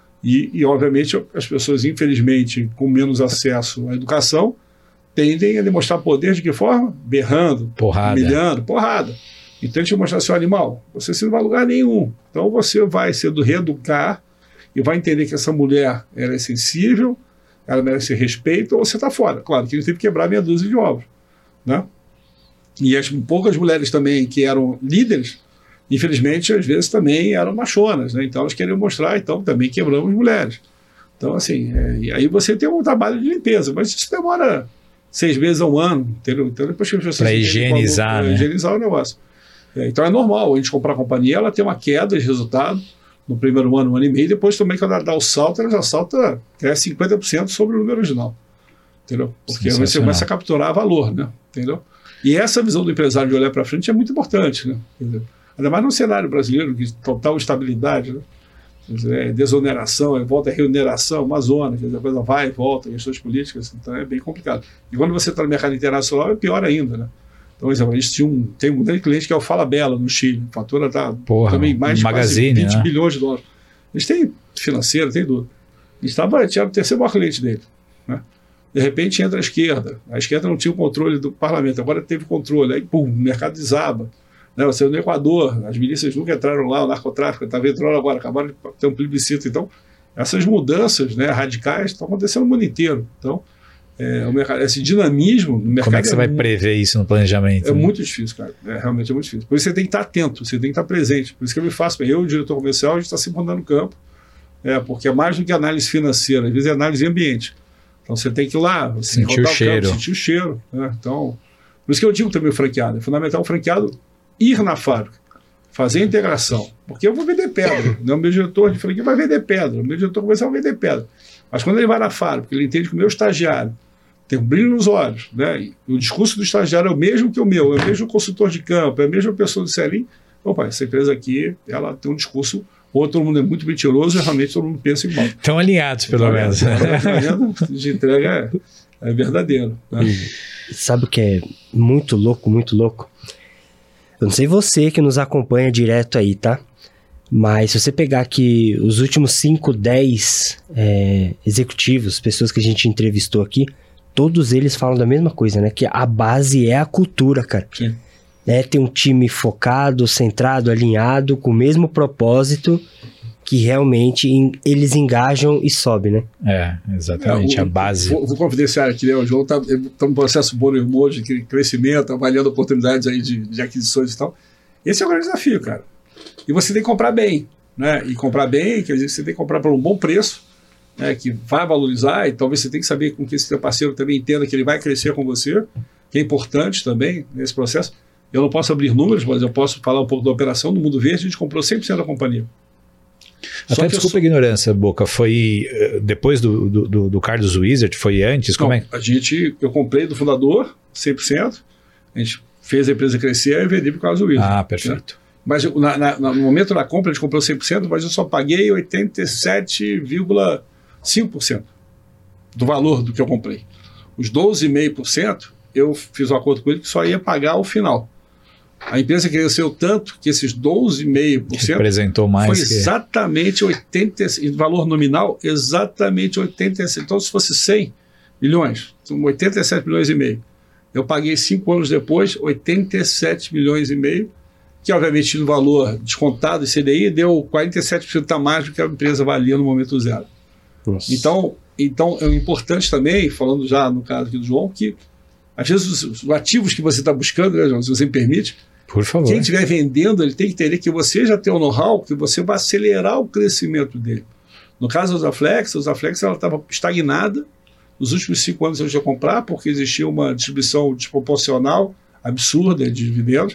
E obviamente, as pessoas, infelizmente, com menos acesso à educação, tendem a demonstrar poder de que forma? Berrando, humilhando, porrada. Então a gente vai mostrar, seu animal, você não vai a lugar nenhum. Então você vai se reeducar e vai entender que essa mulher ela é sensível, ela merece respeito, ou você está fora. Claro que a gente teve que quebrar meia dúzia de ovos. Né? E as poucas mulheres também que eram líderes, infelizmente, às vezes também eram machonas. Né? Então elas queriam mostrar, então também quebramos mulheres. Então, assim, e aí você tem um trabalho de limpeza, mas isso demora 6 meses a um ano, entendeu? Então depois que as pessoas para higienizar, né? Higienizar o negócio. Então é normal a gente comprar a companhia, ela tem uma queda de resultado no primeiro ano, 1 ano e meio, depois também quando ela dá o salto, ela já salta, cresce 50% sobre o número original. Entendeu? Porque você começa a capturar valor, né? Entendeu? E essa visão do empresário de olhar para frente é muito importante, né? Entendeu? Ainda mais no cenário brasileiro, de total estabilidade, né? Desoneração, volta a remuneração, uma zona, a coisa vai e volta, questões políticas, então é bem complicado. E quando você está no mercado internacional, é pior ainda, né? Então, por exemplo, a gente tem um grande cliente que é o Falabella, no Chile. A fatura está também mais de Magazine, quase 20 né? bilhões de dólares. Eles têm financeiro, tem tudo. Tinha o terceiro maior cliente dele. Né? De repente entra a esquerda não tinha o controle do parlamento, agora teve controle, aí pum, o mercado desaba. Né? Você no Equador, as milícias nunca entraram lá, o narcotráfico está entrando agora, acabaram de ter um plebiscito. Então, essas mudanças, né, radicais estão acontecendo no mundo inteiro. Então, esse dinamismo no mercado. Como é que você vai prever isso no planejamento? É muito difícil, cara. Realmente é muito difícil. Por isso você tem que estar atento, você tem que estar presente. Por isso que eu me faço, o diretor comercial, a gente está sempre andando no campo, porque é mais do que análise financeira, às vezes é análise de ambiente. Então você tem que ir lá, sentir o cheiro. Sentir o cheiro. Né? Então, por isso que eu digo também o franqueado. É fundamental o franqueado ir na fábrica, fazer a integração. Porque eu vou vender pedra. Né? O meu diretor de franquia vai vender pedra, o meu diretor comercial vai vender pedra. Mas quando ele vai na fábrica, ele entende que o meu estagiário tem um brilho nos olhos, né? E o discurso do estagiário é o mesmo que o meu, é o mesmo consultor de campo, é a mesma pessoa do CELIM. Opa, essa empresa aqui, ela tem um discurso, ou todo mundo é muito mentiroso, e realmente todo mundo pensa igual. Estão alinhados, pelo menos. De entrega é verdadeiro. Né? Sabe o que é muito louco, muito louco? Eu não sei você que nos acompanha direto aí, tá? Mas se você pegar aqui os últimos 5, 10 executivos, pessoas que a gente entrevistou aqui, todos eles falam da mesma coisa, né? Que a base é a cultura, cara. Sim. Ter um time focado, centrado, alinhado, com o mesmo propósito, que realmente eles engajam e sobe, né? Exatamente, a base. Vou confidenciar aqui, né? O João está num processo bom de crescimento, avaliando oportunidades aí de aquisições e tal. Esse é o grande desafio, cara. E você tem que comprar bem, né? E comprar bem, quer dizer, você tem que comprar por um bom preço, né? Que vai valorizar, e talvez você tenha que saber com que esse seu parceiro também entenda que ele vai crescer com você, que é importante também nesse processo. Eu não posso abrir números, mas eu posso falar um pouco da operação. No Mundo Verde, a gente comprou 100% da companhia. Até desculpa a ignorância, Boca, foi depois do Carlos Wizard, foi antes? Não, como é? Eu comprei do fundador, 100%, a gente fez a empresa crescer e vendi por causa do Wizard. Perfeito. Né? Mas no momento da compra, a gente comprou 100%, mas eu só paguei 87,5% do valor do que eu comprei. Os 12,5%, eu fiz um acordo com ele que só ia pagar ao final. A empresa cresceu tanto que esses 12,5% representou mais foi exatamente 80%, valor nominal, exatamente 87%. Então, se fosse 100 milhões, são 87 milhões e meio. Eu paguei 5 anos depois, 87 milhões e meio, que obviamente no valor descontado e CDI deu 47% a mais do que a empresa valia no momento zero. Nossa. Então é importante também, falando já no caso aqui do João, que às vezes os ativos que você está buscando, né, João, se você me permite, por favor, quem estiver vendendo, ele tem que entender que você já tem o know-how, que você vai acelerar o crescimento dele. No caso da Usaflex ela estava estagnada. Nos últimos 5 anos eu já comprar, porque existia uma distribuição desproporcional, absurda de dividendos.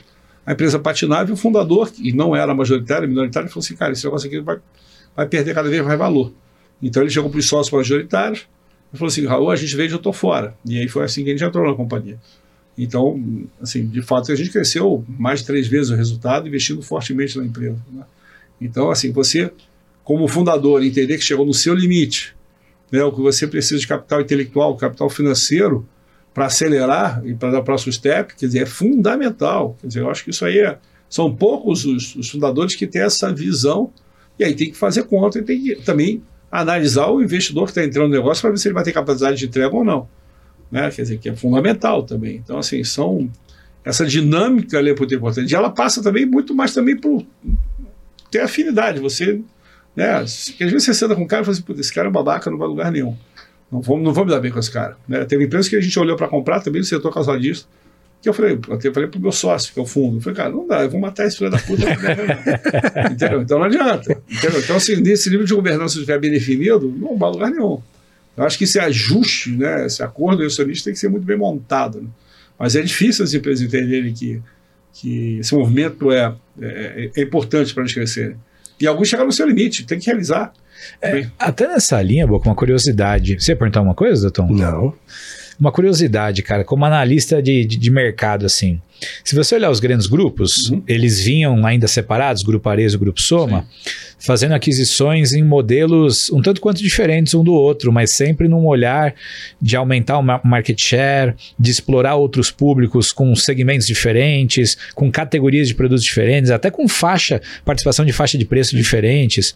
a empresa patinava e o fundador, que não era majoritário, minoritário, falou assim, cara, esse negócio aqui vai perder cada vez mais valor. Então ele chegou para os sócios majoritários e falou assim, Raul, a gente vende, eu estou fora. E aí foi assim que a gente entrou na companhia. Então, assim, de fato, a gente cresceu mais de 3 vezes o resultado, investindo fortemente na empresa, né? Então, assim, você, como fundador, entender que chegou no seu limite, né, o que você precisa de capital intelectual, capital financeiro, para acelerar e para dar o próximo step, quer dizer, é fundamental. Quer dizer, eu acho que isso aí são poucos os fundadores que têm essa visão, e aí tem que fazer conta e tem que também analisar o investidor que está entrando no negócio para ver se ele vai ter capacidade de entrega ou não. Né? Quer dizer, que é fundamental também. Então, assim, essa dinâmica ali é muito importante. E ela passa também muito mais também por ter afinidade. Você, né? Porque às vezes você senta com um cara e fala assim, esse cara é babaca, não vai a lugar nenhum. Não vou me dar bem com esse cara. Né? Teve empresas que a gente olhou para comprar também no setor casualista, que eu falei pro meu sócio, que é o fundo, eu falei, cara, não dá, eu vou matar esse filho da puta. Entendeu? Então não adianta. Entendeu? Então, assim, nesse nível de governança, se estiver bem definido, não vai a lugar nenhum. Eu acho que esse ajuste, né, esse acordo acionista tem que ser muito bem montado. Né? Mas é difícil as empresas entenderem que esse movimento é importante para eles crescerem. E alguns chegam no seu limite, tem que realizar. Até nessa linha, Boca, uma curiosidade. Você ia perguntar uma coisa, doutor? Não. Uma curiosidade, cara, como analista de mercado, assim, se você olhar os grandes grupos, eles vinham ainda separados, Grupo Arezzo e Grupo Soma, fazendo aquisições em modelos um tanto quanto diferentes um do outro, mas sempre num olhar de aumentar o market share, de explorar outros públicos com segmentos diferentes, com categorias de produtos diferentes, até com participação de faixa de preço diferentes.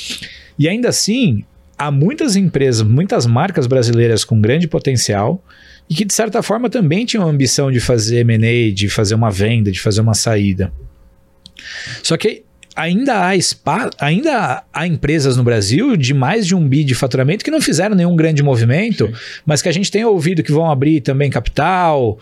E ainda assim, há muitas empresas, muitas marcas brasileiras com grande potencial e que, de certa forma, também tinham a ambição de fazer M&A, de fazer uma venda, de fazer uma saída. Só que ainda há empresas no Brasil de mais de 1 bi de faturamento que não fizeram nenhum grande movimento, mas que a gente tem ouvido que vão abrir também capital.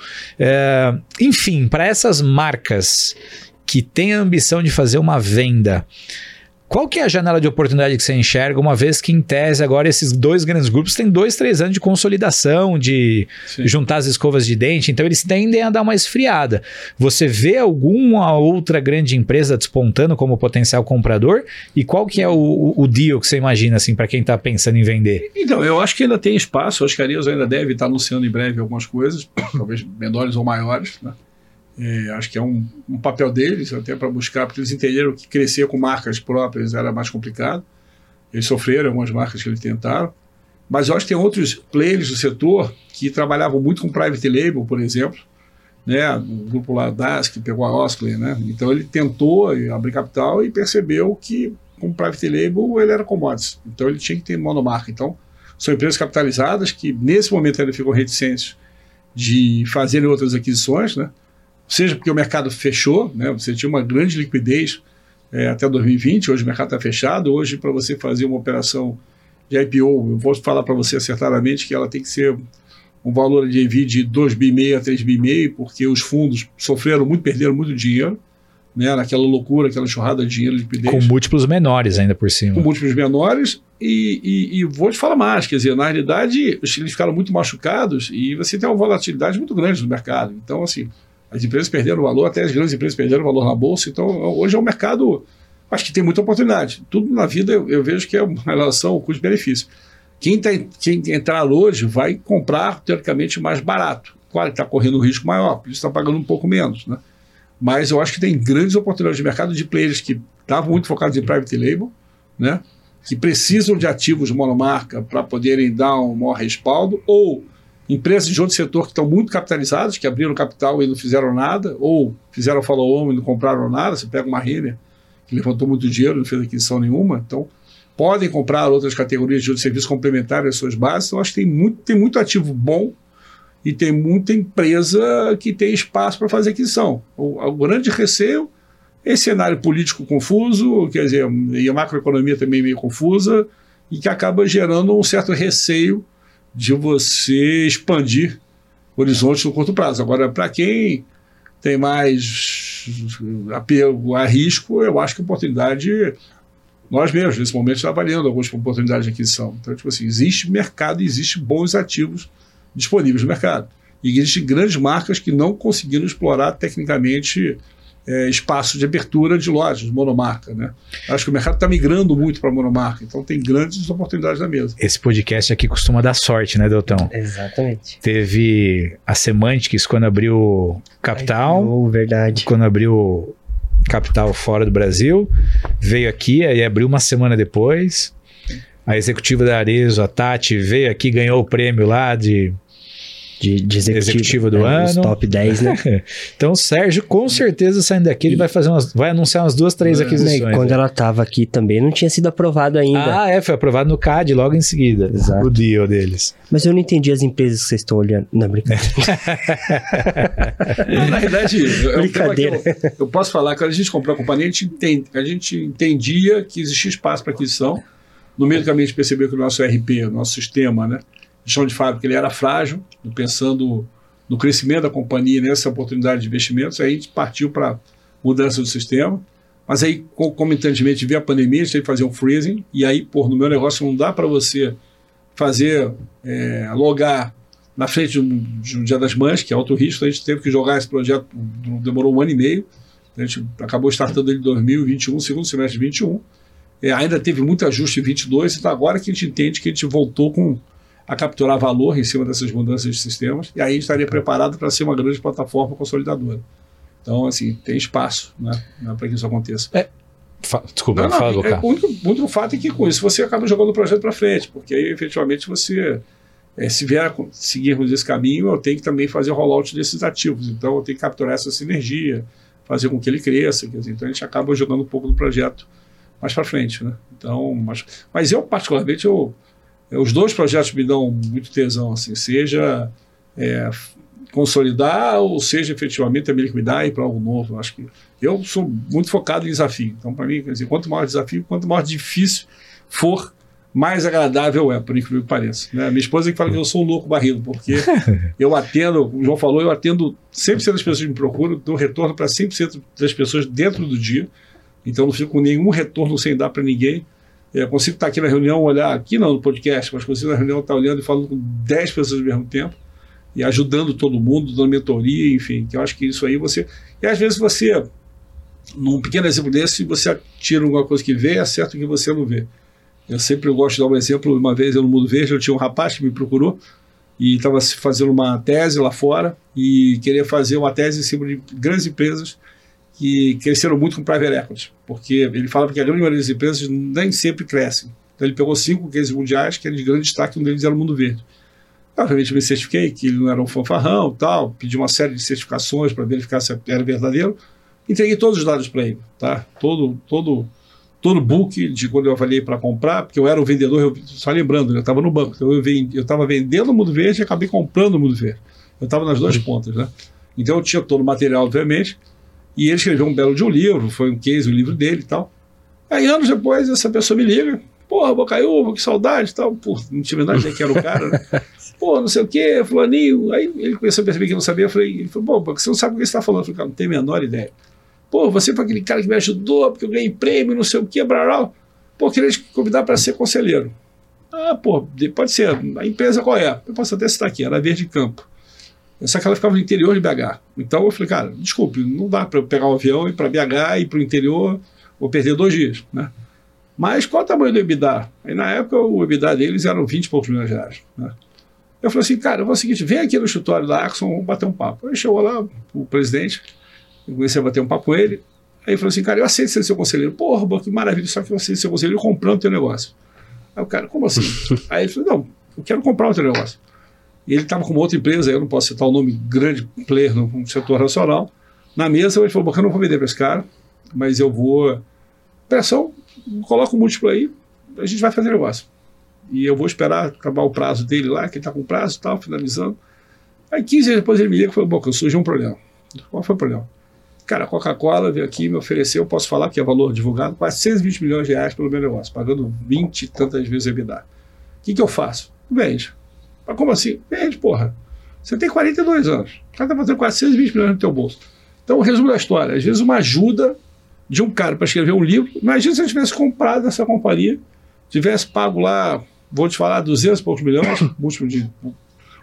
Enfim, para essas marcas que têm a ambição de fazer uma venda, qual que é a janela de oportunidade que você enxerga, uma vez que, em tese, agora esses 2 grandes grupos têm 2, 3 anos de consolidação, de juntar as escovas de dente, então eles tendem a dar uma esfriada. Você vê alguma outra grande empresa despontando como potencial comprador? E qual que é o deal que você imagina, assim, para quem está pensando em vender? Então, eu acho que ainda tem espaço, acho que a Arezzo ainda deve estar anunciando em breve algumas coisas, talvez menores ou maiores, né? Acho que é um papel deles, até para buscar, porque eles entenderam que crescer com marcas próprias era mais complicado. Eles sofreram algumas marcas que eles tentaram. Mas eu acho que tem outros players do setor que trabalhavam muito com private label, por exemplo. Né? O grupo lá das que pegou a Osklen, né? Então ele tentou abrir capital e percebeu que com private label ele era commodities. Então ele tinha que ter monomarca. Então são empresas capitalizadas que nesse momento ainda ficam reticentes de fazerem outras aquisições, né? Seja porque o mercado fechou, né? Você tinha uma grande liquidez até 2020, hoje o mercado está fechado, hoje para você fazer uma operação de IPO, eu vou falar para você acertadamente que ela tem que ser um valor de EV de 2,5 bi a 3,5 bi, porque os fundos sofreram muito, perderam muito dinheiro, né? Naquela loucura, aquela enxurrada de dinheiro, liquidez. Com múltiplos menores ainda por cima. Com múltiplos menores e vou te falar mais, quer dizer, na realidade eles ficaram muito machucados e você tem uma volatilidade muito grande no mercado. Então, assim, as empresas perderam valor, até as grandes empresas perderam valor na bolsa. Então, hoje é um mercado, acho que tem muita oportunidade. Tudo na vida eu vejo que é uma relação custo-benefício. Quem entrar hoje vai comprar, teoricamente, mais barato. Claro que está correndo um risco maior, por isso está pagando um pouco menos, né? Mas eu acho que tem grandes oportunidades de mercado de players que estavam muito focados em private label, né? Que precisam de ativos monomarca para poderem dar um maior respaldo, ou empresas de outro setor que estão muito capitalizadas, que abriram capital e não fizeram nada, ou fizeram follow-on e não compraram nada. Você pega uma Renner, que levantou muito dinheiro, não fez aquisição nenhuma, então podem comprar outras categorias de outros serviços complementares às suas bases. Então acho que tem muito ativo bom e tem muita empresa que tem espaço para fazer aquisição. O grande receio é esse cenário político confuso, quer dizer, e a macroeconomia também meio confusa, e que acaba gerando um certo receio de você expandir horizontes no curto prazo. Agora, para quem tem mais apego a risco, eu acho que a oportunidade, nós mesmos, nesse momento, estamos avaliando algumas oportunidades de aquisição. Então, tipo assim, existe mercado, existe bons ativos disponíveis no mercado. E existem grandes marcas que não conseguiram explorar tecnicamente espaço de abertura de lojas, monomarca, né? Acho que o mercado está migrando muito para monomarca, então tem grandes oportunidades na mesa. Esse podcast aqui costuma dar sorte, né, Deltão? Exatamente. Teve a Semantics quando abriu Capital. Verdade. Quando abriu Capital fora do Brasil. Veio aqui, aí abriu uma semana depois. A executiva da Arezzo, a Tati, veio aqui, ganhou o prêmio lá de executivo do ano. Os top 10, né? Então o Sérgio, com certeza, saindo daqui, ele vai anunciar umas 2, 3 aquisições. E quando ela estava aqui também, não tinha sido aprovado ainda. Foi aprovado no CAD logo em seguida. Exato. O deal deles. Mas eu não entendi as empresas que vocês estão olhando. Não, brincadeira. Na verdade, brincadeira. Eu posso falar que quando a gente comprou a companhia, a gente entendia que existia espaço para aquisição. No meio do caminho, a gente percebeu que o nosso ERP, o nosso sistema, né, de chão de fábrica, ele era frágil, pensando no crescimento da companhia, nessa oportunidade de investimentos. Aí a gente partiu para mudança do sistema, mas aí, concomitantemente, veio a pandemia, a gente teve que fazer um freezing, e aí, no meu negócio não dá para você fazer, logar na frente do Dia das Mães, que é alto risco. A gente teve que jogar esse projeto, demorou 1 ano e meio, a gente acabou startando ele em 2021, segundo semestre de 2021, ainda teve muito ajuste em 2022, então agora que a gente entende que a gente voltou a capturar valor em cima dessas mudanças de sistemas, e aí a gente estaria preparado para ser uma grande plataforma consolidadora. Então, assim, tem espaço, né, para que isso aconteça. Desculpa, fala, Lucas. O único fato é que com isso você acaba jogando o projeto para frente, porque aí efetivamente você, se vier seguirmos esse caminho, eu tenho que também fazer o rollout desses ativos. Então eu tenho que capturar essa sinergia, fazer com que ele cresça. Quer dizer, então a gente acaba jogando um pouco do projeto mais para frente, né? Então, mas eu particularmente, os 2 projetos me dão muito tesão, assim, seja consolidar ou seja efetivamente também liquidar e ir para algo novo. Acho que eu sou muito focado em desafio. Então, para mim, quer dizer, quanto maior desafio, quanto mais difícil for, mais agradável por incrível que pareça. Né? Minha esposa que fala que eu sou um louco barrido, porque eu atendo, o João falou, eu atendo 100% das pessoas que me procuram, dou retorno para 100% das pessoas dentro do dia. Então não fico com nenhum retorno sem dar para ninguém. Eu consigo estar aqui na reunião, olhar aqui não no podcast, mas consigo na reunião estar olhando e falando com 10 pessoas ao mesmo tempo e ajudando todo mundo, dando mentoria, enfim, que eu acho que isso aí e às vezes você, num pequeno exemplo desse, você tira alguma coisa que vê e acerta o que você não vê. Eu sempre gosto de dar um exemplo. Uma vez eu no Mundo Verde, eu tinha um rapaz que me procurou e estava fazendo uma tese lá fora e queria fazer uma tese em cima de grandes empresas que cresceram muito com private equity, porque ele falava que a grande maioria das empresas nem sempre crescem. Então ele pegou 5 cases mundiais que eram de grande destaque, um deles era o Mundo Verde. Obviamente me certifiquei que ele não era um fanfarrão, tal, pedi uma série de certificações para verificar se era verdadeiro, entreguei todos os dados para ele, tá? Todo book de quando eu avaliei para comprar, porque eu era o vendedor, só lembrando, eu estava no banco, então eu estava vendendo o Mundo Verde e acabei comprando o Mundo Verde. Eu estava nas 2 pontas, né? Então eu tinha todo o material, obviamente. E ele escreveu um belo de um livro, foi um case, o livro dele e tal. Aí, anos depois, essa pessoa me liga, porra, Bocaiúva, que saudade e tal. Pô, não tinha verdade nem que era o cara, né? Pô, não sei o quê, fulaninho. Aí ele começou a perceber que eu não sabia. Ele falou, pô, você não sabe o que você está falando. Eu falei, cara, não tenho a menor ideia. Pô, você foi aquele cara que me ajudou, porque eu ganhei prêmio, não sei o quê, brará. Pô, queria te convidar para ser conselheiro. Pô, pode ser. A empresa qual é? Eu posso até citar aqui, era Verde Campo. Só que ela ficava no interior de BH. Então eu falei, cara, desculpe, não dá para eu pegar um avião e ir para BH e ir para o interior, vou perder 2 dias, né? Mas qual o tamanho do EBITDA? Aí na época o EBITDA deles eram 20 e poucos milhões de reais, né? Eu falei assim, cara, eu vou o seguinte, vem aqui no escritório da Axon, vamos bater um papo. Aí chegou lá o presidente, eu comecei a bater um papo com ele, aí ele falou assim, cara, eu aceito ser seu conselheiro. Porra, que maravilha, só que eu aceito ser seu conselheiro comprando o teu negócio. Aí o cara, como assim? Aí ele falou, não, eu quero comprar o teu negócio. E ele estava com uma outra empresa, eu não posso citar o nome, grande player no setor nacional. Na mesa, ele falou, eu não vou vender para esse cara, mas eu vou... Pressão, coloca o múltiplo aí, a gente vai fazer negócio. E eu vou esperar acabar o prazo dele lá, que ele está com prazo e tal, finalizando. Aí 15 dias depois ele me liga e falou, Boca, surgiu um problema. Qual foi o problema? Cara, a Coca-Cola veio aqui me ofereceu, eu posso falar que é valor divulgado, 420 milhões de reais pelo meu negócio, pagando 20 e tantas vezes o EBITDA. O que eu faço? Vende. Mas como assim? Vende, porra. Você tem 42 anos. O cara está fazendo 420 milhões no teu bolso. Então, o resumo da história. Às vezes, uma ajuda de um cara para escrever um livro. Imagina se eu tivesse comprado essa companhia, tivesse pago lá, vou te falar, 200 e poucos milhões, múltiplo de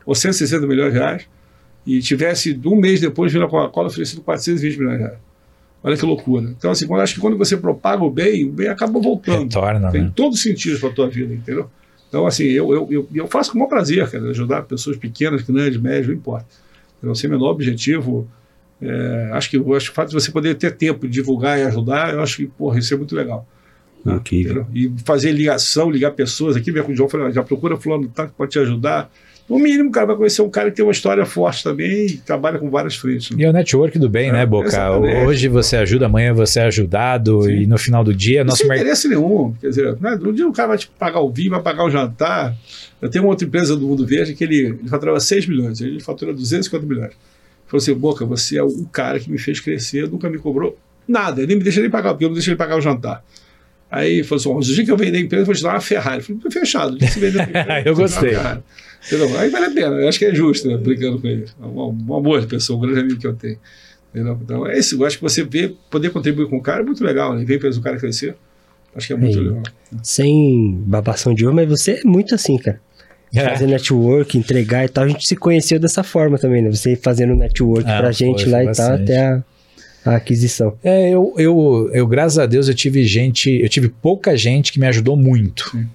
160 milhões de reais, e tivesse um mês depois vindo a Coca-Cola oferecendo 420 milhões de reais. Olha que loucura. Então, assim, acho que quando você propaga o bem acaba voltando. Retorna, Tem né? todo sentido para a tua vida, entendeu? Então, assim, eu faço com o maior prazer, cara, ajudar pessoas pequenas, grandes, médias, não importa. Eu sei o menor objetivo. Acho que o fato de você poder ter tempo de divulgar e ajudar, eu acho que, porra, isso é muito legal. Incrível. E fazer ligação, ligar pessoas aqui, ver com o João, já procura fulano que pode te ajudar. No mínimo, o cara vai conhecer um cara que tem uma história forte também e trabalha com várias frentes. Né? E é o network do bem, né, Boca? Exatamente. Hoje você ajuda, amanhã você é ajudado. Sim. E no final do dia... Não tem interesse nenhum. Quer dizer, no dia o cara vai te pagar o vinho, vai pagar o jantar. Eu tenho uma outra empresa do Mundo Verde que ele faturava 6 milhões, ele fatura 250 milhões. Ele falou assim, Boca, você é o cara que me fez crescer, nunca me cobrou nada, ele nem me deixa nem pagar, porque eu não deixo ele pagar o jantar. Aí ele falou assim, o dia que eu vender a empresa, eu vou te dar uma Ferrari. Eu falei, fechado, se vender a empresa, eu gostei. Entendeu? Aí vale a pena, eu acho que é justo, né, brincando com ele. Uma boa pessoa, um grande amigo que eu tenho. Entendeu? Então é isso, eu acho que você poder contribuir com o cara é muito legal, né? Vem para o cara crescer, acho que é muito legal. Sem babação de ovo, mas você é muito assim, cara. Fazer network, entregar e tal, a gente se conheceu dessa forma também, né? Você fazendo network pra gente lá e tal, até a aquisição. Eu graças a Deus, eu tive pouca gente que me ajudou muito. Sim.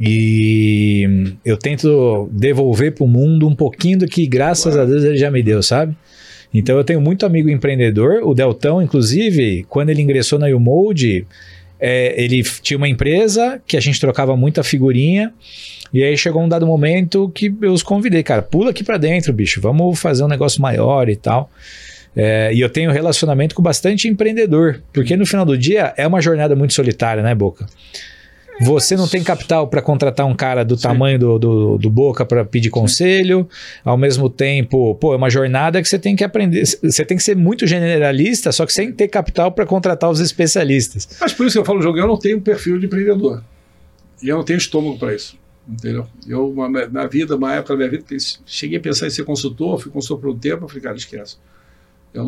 E eu tento devolver pro mundo um pouquinho do que, graças a Deus, ele já me deu, sabe? Então eu tenho muito amigo empreendedor, o Deltão, inclusive, quando ele ingressou na YouMold, ele tinha uma empresa que a gente trocava muita figurinha, e aí chegou um dado momento que eu os convidei, cara, pula aqui pra dentro, bicho, vamos fazer um negócio maior e tal. E eu tenho relacionamento com bastante empreendedor, porque no final do dia é uma jornada muito solitária, né, Boca? Você não tem capital para contratar um cara do tamanho do Boca para pedir conselho, ao mesmo tempo, é uma jornada que você tem que aprender, você tem que ser muito generalista, só que sem ter capital para contratar os especialistas. Mas por isso que eu falo, eu não tenho perfil de empreendedor, e eu não tenho estômago para isso. Entendeu? Eu, na vida, uma época da minha vida, cheguei a pensar em ser consultor, fui consultor por um tempo, eu falei, cara, esquece. Eu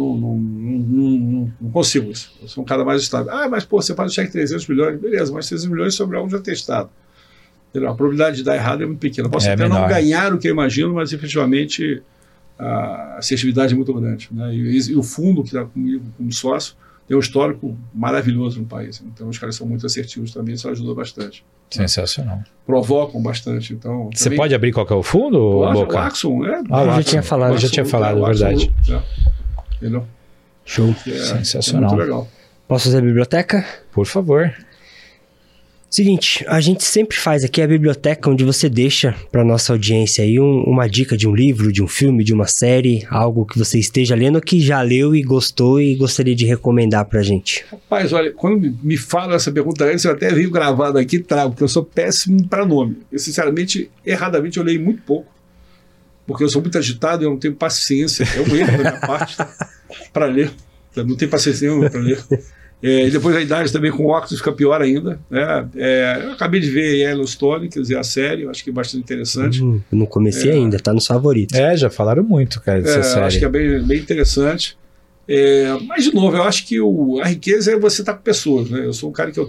não consigo isso. Eu sou um cara mais estável. Mas você faz o cheque de 300 milhões, beleza, mas 300 milhões sobre algo já testado. Entendeu? A probabilidade de dar errado é muito pequena. Posso até não ganhar o que eu imagino, mas efetivamente a assertividade é muito grande. Né? E o fundo que está comigo como sócio tem um histórico maravilhoso no país. Então os caras são muito assertivos também, isso ajuda bastante. Sensacional. Provocam bastante. Então, você pode abrir qual que é o fundo, Boca? O Axon, eu já tinha falado. Já tinha falado, é verdade. Entendeu? Show. Sensacional. É muito legal. Posso fazer a biblioteca? Por favor. Seguinte, a gente sempre faz aqui a biblioteca onde você deixa para nossa audiência aí uma dica de um livro, de um filme, de uma série, algo que você esteja lendo ou que já leu e gostou e gostaria de recomendar pra gente. Rapaz, olha, quando me fala essa pergunta antes, eu até venho gravado aqui e trago, porque eu sou péssimo para nome. Eu, sinceramente, erradamente, eu leio muito pouco, porque eu sou muito agitado e eu não tenho paciência. É um erro da minha parte para ler. Eu não tenho paciência nenhuma para ler. E depois a idade também com óculos fica pior ainda. Né? Eu acabei de ver Yellowstone, quer dizer, a série, eu acho que é bastante interessante. Não comecei ainda, tá nos favoritos. Já falaram muito, cara, dessa série. Acho que é bem interessante. Mas, de novo, eu acho que a riqueza é você estar com pessoas. Né? Eu sou um cara que eu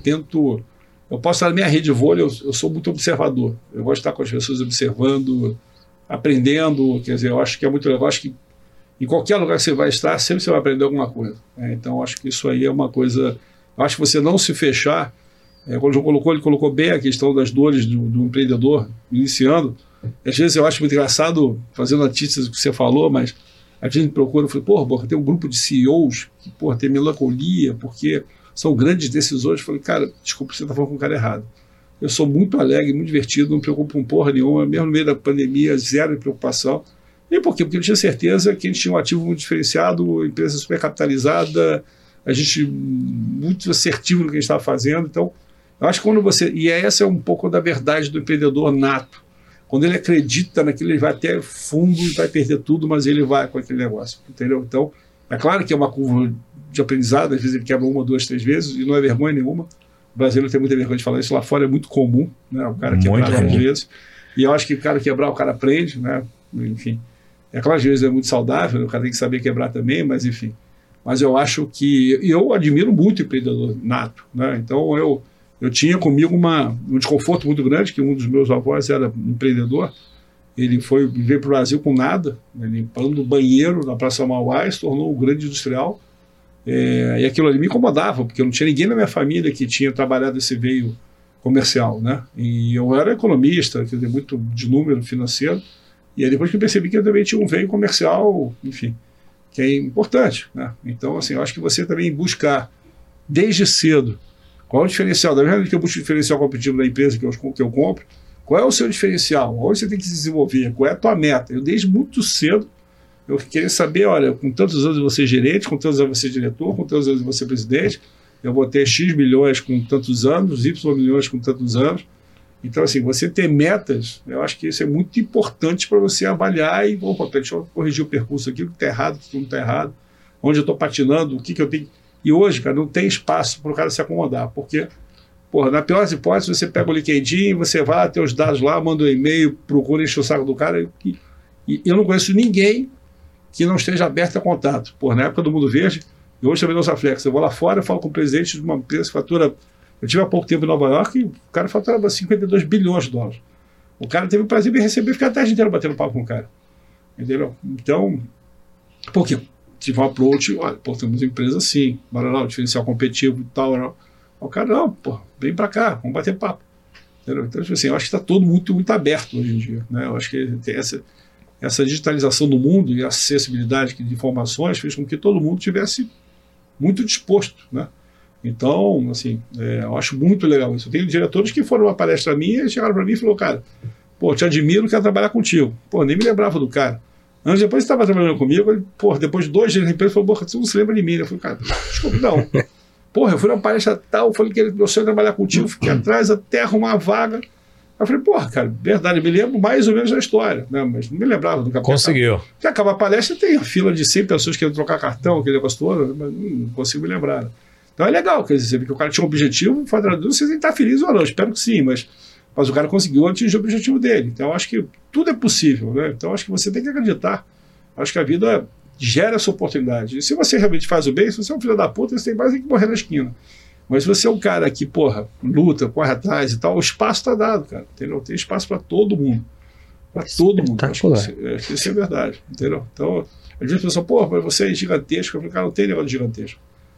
posso estar na minha rede de vôlei, eu sou muito observador. Eu gosto de estar com as pessoas observando, aprendendo, quer dizer, eu acho que é muito legal. Eu acho que em qualquer lugar que você vai estar, sempre você vai aprender alguma coisa. Então, eu acho que isso aí é uma coisa... Eu acho que você não se fechar... Quando o João ele colocou bem a questão das dores do empreendedor iniciando. Às vezes eu acho muito engraçado, fazendo notícias do que você falou, mas a gente me procura, eu falei, Boca, tem um grupo de CEOs que, tem melancolia, porque são grandes decisores. Eu falei, cara, desculpa, você está falando com o cara errado. Eu sou muito alegre, muito divertido, não me preocupo com porra nenhuma, mesmo no meio da pandemia, zero de preocupação. E por quê? Porque eu tinha certeza que a gente tinha um ativo muito diferenciado, empresa super capitalizada, a gente muito assertivo no que a gente estava fazendo. Então, eu acho que quando você... E essa é um pouco da verdade do empreendedor nato. Quando ele acredita naquilo, ele vai até fundo e vai perder tudo, mas ele vai com aquele negócio, entendeu? Então, é claro que é uma curva de aprendizado, às vezes ele quebra 1, 2, 3 vezes, e não é vergonha nenhuma. O brasileiro tem muita vergonha de falar isso, lá fora é muito comum, né? O cara quebrar várias vezes. E eu acho que o cara quebrar, o cara aprende, né? Enfim. É claro, às vezes é muito saudável, o cara tem que saber quebrar também, mas enfim. Mas eu acho que... E eu admiro muito o empreendedor nato, né? Então eu tinha comigo um desconforto muito grande, que um dos meus avós era empreendedor. Ele veio para o Brasil com nada, né? Limpando o banheiro na Praça Mauá, se tornou um grande industrial. E aquilo ali me incomodava, porque eu não tinha ninguém na minha família que tinha trabalhado esse veio comercial, né? E eu era economista, quer dizer, muito de número financeiro, e aí depois que eu percebi que eu também tinha um veio comercial, enfim, que é importante, né? Então, assim, eu acho que você também buscar, desde cedo, qual é o diferencial, da mesma maneira que eu busco o diferencial competitivo da empresa que eu compro, qual é o seu diferencial, onde você tem que se desenvolver, qual é a tua meta. Eu, desde muito cedo, eu queria saber, olha, com tantos anos eu vou ser gerente, com tantos anos eu vou ser diretor, com tantos anos eu vou ser presidente, eu vou ter X milhões com tantos anos, Y milhões com tantos anos. Então, assim, você ter metas, eu acho que isso é muito importante para você avaliar e, opa, deixa eu corrigir o percurso aqui, o que está errado, o que não está errado, onde eu estou patinando, o que eu tenho. E hoje, cara, não tem espaço para o cara se acomodar, porque, porra, na pior das hipóteses, você pega o LinkedIn, você vai ter os dados lá, manda um e-mail, procura encher o saco do cara, e eu não conheço ninguém que não esteja aberto a contato. Porra, na época do Mundo Verde, e hoje também não usa Flex, eu vou lá fora, eu falo com o presidente de uma empresa que fatura. Eu tive há pouco tempo em Nova York e o cara faturava 52 bilhões de dólares. O cara teve o prazer de me receber e ficar a tarde inteira batendo papo com o cara. Entendeu? Então, porque tive um approach, olha, pô, temos uma empresa assim, bora lá, um diferencial competitivo e tal. Não. O cara, não, pô, vem pra cá, vamos bater papo. Entendeu? Então, assim, eu acho que está todo muito aberto hoje em dia. Né? Eu acho que tem essa digitalização do mundo e a acessibilidade de informações fez com que todo mundo tivesse muito disposto, né? Então, assim, eu acho muito legal isso. Eu tenho diretores que foram uma palestra minha e chegaram para mim e falaram, cara, pô, te admiro, quero trabalhar contigo. Pô, nem me lembrava do cara. Anos depois você estava trabalhando comigo, ele, pô, depois de 2 dias na empresa, ele falou, pô, você não se lembra de mim? Eu falei, cara, desculpa, não. Porra, eu fui numa palestra tal, falei que eu sonho trabalhar contigo, fiquei atrás até arrumar a vaga. Eu falei, porra, cara, verdade, eu me lembro mais ou menos da história, né? Mas não me lembrava do capitão. Conseguiu. Porque acaba a palestra, tem a fila de 100 pessoas querendo trocar cartão, aquele negócio todo, mas não consigo me lembrar. Então é legal, quer dizer, porque o cara tinha um objetivo, foi traduzir, não sei se ele está feliz ou não, espero que sim, mas o cara conseguiu atingir o objetivo dele. Então eu acho que tudo é possível, né? Então eu acho que você tem que acreditar. Eu acho que a vida gera essa oportunidade. E se você realmente faz o bem, se você é um filho da puta, você tem mais que morrer na esquina. Mas se você é um cara que, porra, luta, corre atrás e tal, o espaço está dado, cara, entendeu? Tem espaço para todo mundo. Para todo mundo. Acho que isso é verdade, entendeu? Então, às vezes a pessoa, porra, mas você é gigantesco. Eu falei, cara, não tem negócio de gigantesco.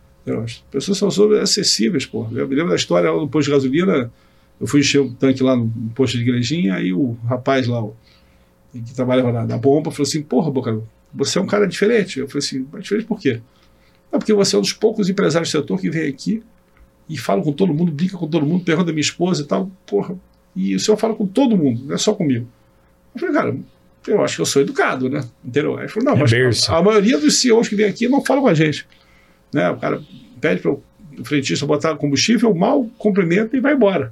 As pessoas são super acessíveis, porra. Eu me lembro da história lá no posto de gasolina, eu fui encher o tanque lá no posto de igrejinha, aí o rapaz lá, que trabalhava na bomba, falou assim, porra, Boca, você é um cara diferente. Eu falei assim, mas diferente por quê? Não, porque você é um dos poucos empresários do setor que vem aqui e fala com todo mundo, brinca com todo mundo, pergunta da minha esposa e tal, porra, e o senhor fala com todo mundo, não é só comigo. Eu falei, cara, eu acho que eu sou educado, né? Entendeu? Aí ele falou, não, mas a maioria dos CEOs que vem aqui não falam com a gente. Né? O cara pede para o frentista botar combustível, mal cumprimenta e vai embora.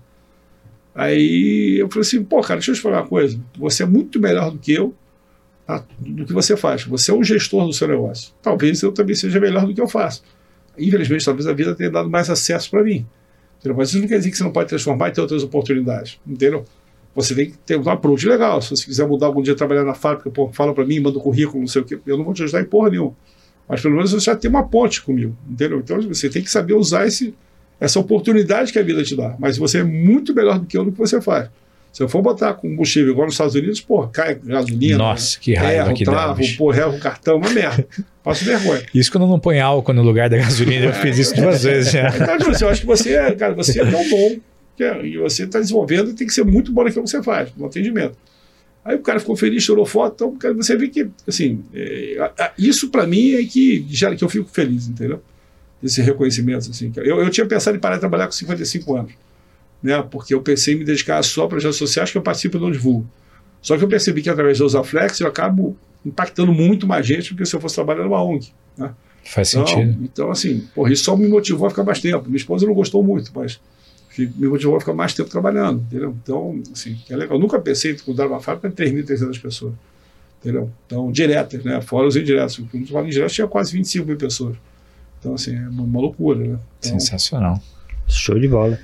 Aí eu falei assim, pô, cara, deixa eu te falar uma coisa, você é muito melhor do que eu, tá? Do que você faz. Você é um gestor do seu negócio. Talvez eu também seja melhor do que eu faço. Infelizmente, talvez a vida tenha dado mais acesso para mim. Entendeu? Mas isso não quer dizer que você não pode transformar e ter outras oportunidades. Entendeu? Você tem que ter um approach legal. Se você quiser mudar algum dia, trabalhar na fábrica, pô, fala para mim, manda um currículo, não sei o quê. Eu não vou te ajudar em porra nenhuma. Mas pelo menos você já tem uma ponte comigo. Entendeu? Então você tem que saber usar essa oportunidade que a vida te dá. Mas você é muito melhor do que eu no que você faz. Se eu for botar combustível igual nos Estados Unidos, pô, cai gasolina. Nossa, que raiva erro, que travo, dá, pô, erro o cartão, uma merda. Passo vergonha. Isso quando não põe álcool no lugar da gasolina, eu fiz isso 2 vezes já. Então, tipo assim, eu acho que você é tão bom e você está desenvolvendo e tem que ser muito bom naquilo que você faz, no atendimento. Aí o cara ficou feliz, tirou foto, então cara, você vê que, assim, isso para mim é que gera que eu fico feliz, entendeu? Esse reconhecimento, assim. Eu tinha pensado em parar de trabalhar com 55 anos. Né, porque eu pensei em me dedicar só para projetos sociais que eu participo e não divulgo. Só que eu percebi que através da Usaflex eu acabo impactando muito mais gente do que se eu fosse trabalhar numa ONG. Né? Faz sentido. Então, assim, porra, isso só me motivou a ficar mais tempo. Minha esposa não gostou muito, mas me motivou a ficar mais tempo trabalhando. Entendeu? Então, assim, é legal. Eu nunca pensei em mudar uma fábrica de 3.300 pessoas. Entendeu? Então, diretas, né? Fora os indiretos. Quando eu falava indiretos, tinha quase 25 mil pessoas. Então, assim, é uma loucura, né? Então, sensacional. Show de bola.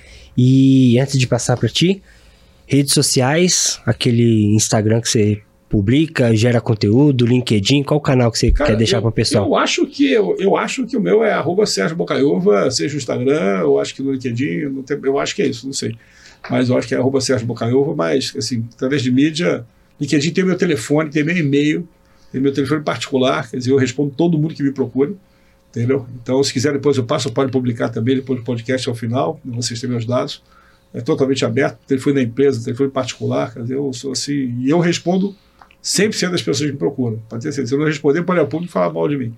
E antes de passar para ti, redes sociais, aquele Instagram que você publica, gera conteúdo, LinkedIn, qual canal que você quer deixar para o pessoal? Eu acho que o meu é @SérgioBocaiúva, seja o Instagram, eu acho que no LinkedIn, eu acho que é isso, não sei. Mas eu acho que é @SérgioBocaiúva, mas assim, através de mídia, LinkedIn tem meu telefone, tem meu e-mail, tem meu telefone particular, quer dizer, eu respondo todo mundo que me procura. entendeu? Então, se quiser, depois eu passo, pode publicar também, depois do podcast ao final, vocês têm meus dados. É totalmente aberto, telefone da empresa, telefone particular, quer dizer, eu sou assim, e eu respondo 100% das pessoas que me procuram. Pode ter certeza. Se eu não responder, pode ir a público falar mal de mim.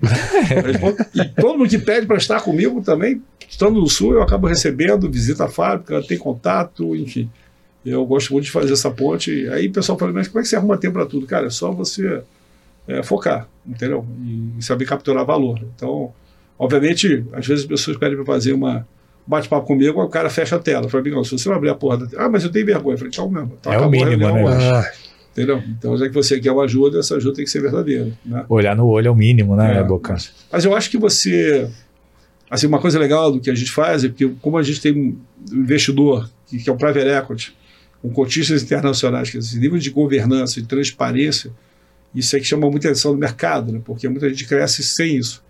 E todo mundo que pede para estar comigo também, estando no Sul, eu acabo recebendo, visita a fábrica, tem contato, enfim. Eu gosto muito de fazer essa ponte. Aí o pessoal fala, mas como é que você arruma tempo para tudo? Cara, é só você focar, entendeu? E saber capturar valor. Então, obviamente, às vezes as pessoas pedem para fazer uma bate-papo comigo, o cara fecha a tela. Fala, amigão, se você não abrir a porra da tela... mas eu tenho vergonha. Eu falei, então mesmo. Tá, é o mínimo, né? Entendeu? Então, já que você quer uma ajuda, essa ajuda tem que ser verdadeira. Né? Olhar no olho é o mínimo, né, Boca? Mas eu acho que você... Assim, uma coisa legal do que a gente faz é que, como a gente tem um investidor, que é o Private Equity, com cotistas internacionais, que esse nível de governança e transparência, isso é que chama muita atenção do mercado, né? Porque muita gente cresce sem isso.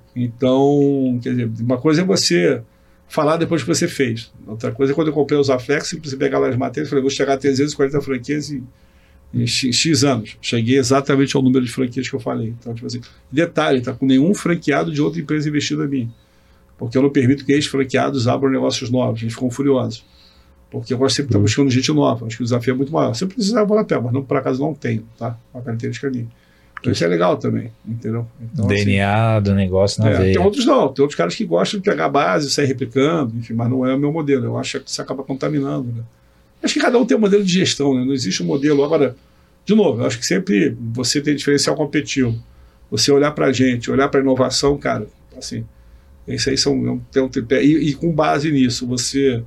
Então, quer dizer, uma coisa é você falar depois que você fez. Outra coisa é quando eu comprei os Aflex, você pegar lá as matérias, eu falei, vou chegar a 340 franquias em X anos. Cheguei exatamente ao número de franquias que eu falei. Então, tipo assim, detalhe, tá com nenhum franqueado de outra empresa investida em mim. Porque eu não permito que ex-franqueados abram negócios novos. Eles ficam furiosos. Porque eu gosto sempre de estar buscando gente nova. Acho que o desafio é muito maior. Se eu precisar, vou na pé, mas não, por acaso não tenho, tá? Uma característica minha. Então, isso é legal também, entendeu? Então, DNA assim, do negócio na veia. Tem outros não. Tem outros caras que gostam de pegar a base, sair replicando, enfim, mas não é o meu modelo. Eu acho que isso acaba contaminando, né? Acho que cada um tem um modelo de gestão, né? Não existe um modelo. Agora, de novo, eu acho que sempre você tem diferencial competitivo. Você olhar para a gente, olhar para a inovação, cara, assim, isso aí tem um tripé. E com base nisso, você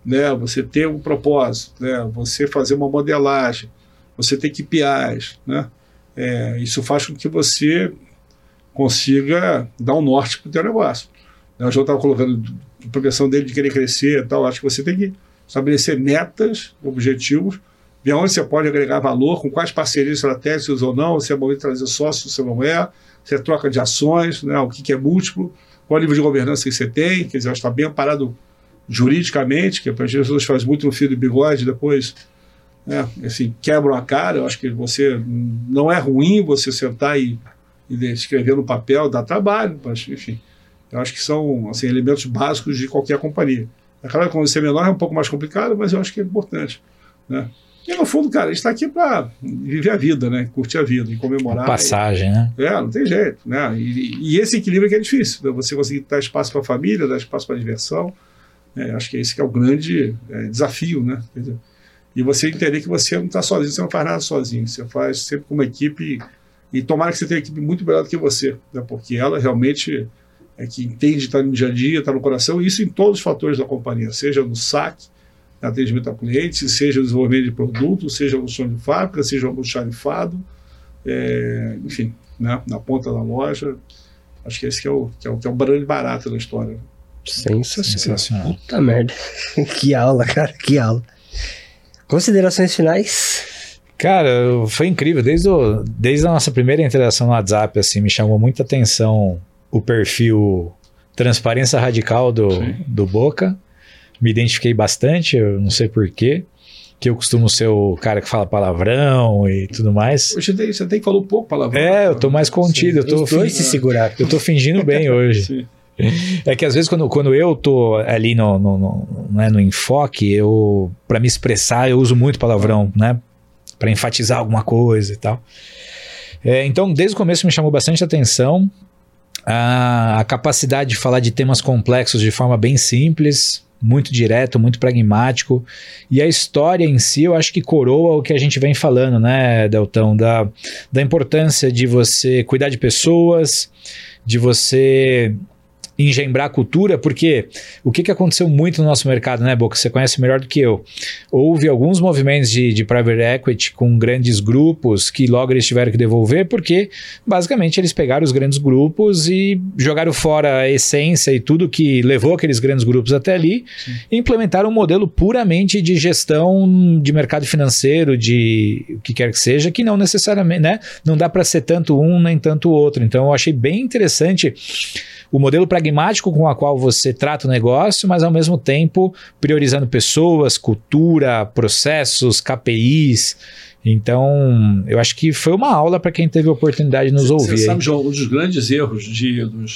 ter um propósito, né? Você fazer uma modelagem, você ter KPIs, né? Isso faz com que você consiga dar um norte para o teu negócio. O João estava colocando a progressão dele de querer crescer e tal. Acho que você tem que estabelecer metas, objetivos, ver onde você pode agregar valor, com quais parcerias estratégicas ou não, se é momento de trazer sócio, se não é, se é troca de ações, né? O que é múltiplo, qual nível de governança que você tem, quer dizer, acho que está bem amparado juridicamente, que a pessoas faz muito no fio do bigode, depois assim, quebram a cara. Eu acho que você não é ruim você sentar e escrever no papel, dá trabalho, mas enfim, eu acho que são assim, elementos básicos de qualquer companhia. É claro que quando você é menor é um pouco mais complicado, mas eu acho que é importante, né? E no fundo, cara, a gente está aqui para viver a vida, né? Curtir a vida e comemorar. Passagem, né? Não tem jeito, né? E esse equilíbrio que é difícil, né? Você conseguir dar espaço para a família, dar espaço para a diversão. Acho que esse que é o grande desafio, né? Quer dizer, e você entender que você não está sozinho, você não faz nada sozinho, você faz sempre com uma equipe, e tomara que você tenha uma equipe muito melhor do que você, né? Porque ela realmente é que entende, está no dia a dia, está no coração, e isso em todos os fatores da companhia, seja no saque, no atendimento ao cliente, seja no desenvolvimento de produto, seja no som de fábrica, seja no almoxarifado, enfim, né? Na ponta da loja. Acho que esse que é o grande barato da história. Sensacional. Puta merda. Que aula, cara, que aula. Considerações finais? Cara, foi incrível. Desde a nossa primeira interação no WhatsApp, assim, me chamou muita atenção o perfil Transparência Radical do Boca. Me identifiquei bastante, eu não sei porquê, que eu costumo ser o cara que fala palavrão e tudo mais. Hoje você tem que falar um pouco palavrão. Eu tô mais contido. Eu tô se segurar. Eu tô fingindo bem hoje. Sim. É que às vezes quando eu tô ali no enfoque, para me expressar, eu uso muito palavrão, né? Para enfatizar alguma coisa e tal. Então, desde o começo me chamou bastante atenção a capacidade de falar de temas complexos de forma bem simples, muito direto, muito pragmático. E a história em si, eu acho que coroa o que a gente vem falando, né, Deltão? Da importância de você cuidar de pessoas, de você engembrar a cultura, porque o que aconteceu muito no nosso mercado, né, Boca? Você conhece melhor do que eu. Houve alguns movimentos de private equity com grandes grupos que logo eles tiveram que devolver, porque basicamente eles pegaram os grandes grupos e jogaram fora a essência e tudo que levou aqueles grandes grupos até ali. Sim. E implementaram um modelo puramente de gestão de mercado financeiro, de o que quer que seja, que não necessariamente, né? Não dá para ser tanto um nem tanto o outro. Então eu achei bem interessante o modelo pragmático com o qual você trata o negócio, mas ao mesmo tempo priorizando pessoas, cultura, processos, KPIs. Então, eu acho que foi uma aula para quem teve a oportunidade de nos ouvir. Você sabe, João, um dos grandes erros dos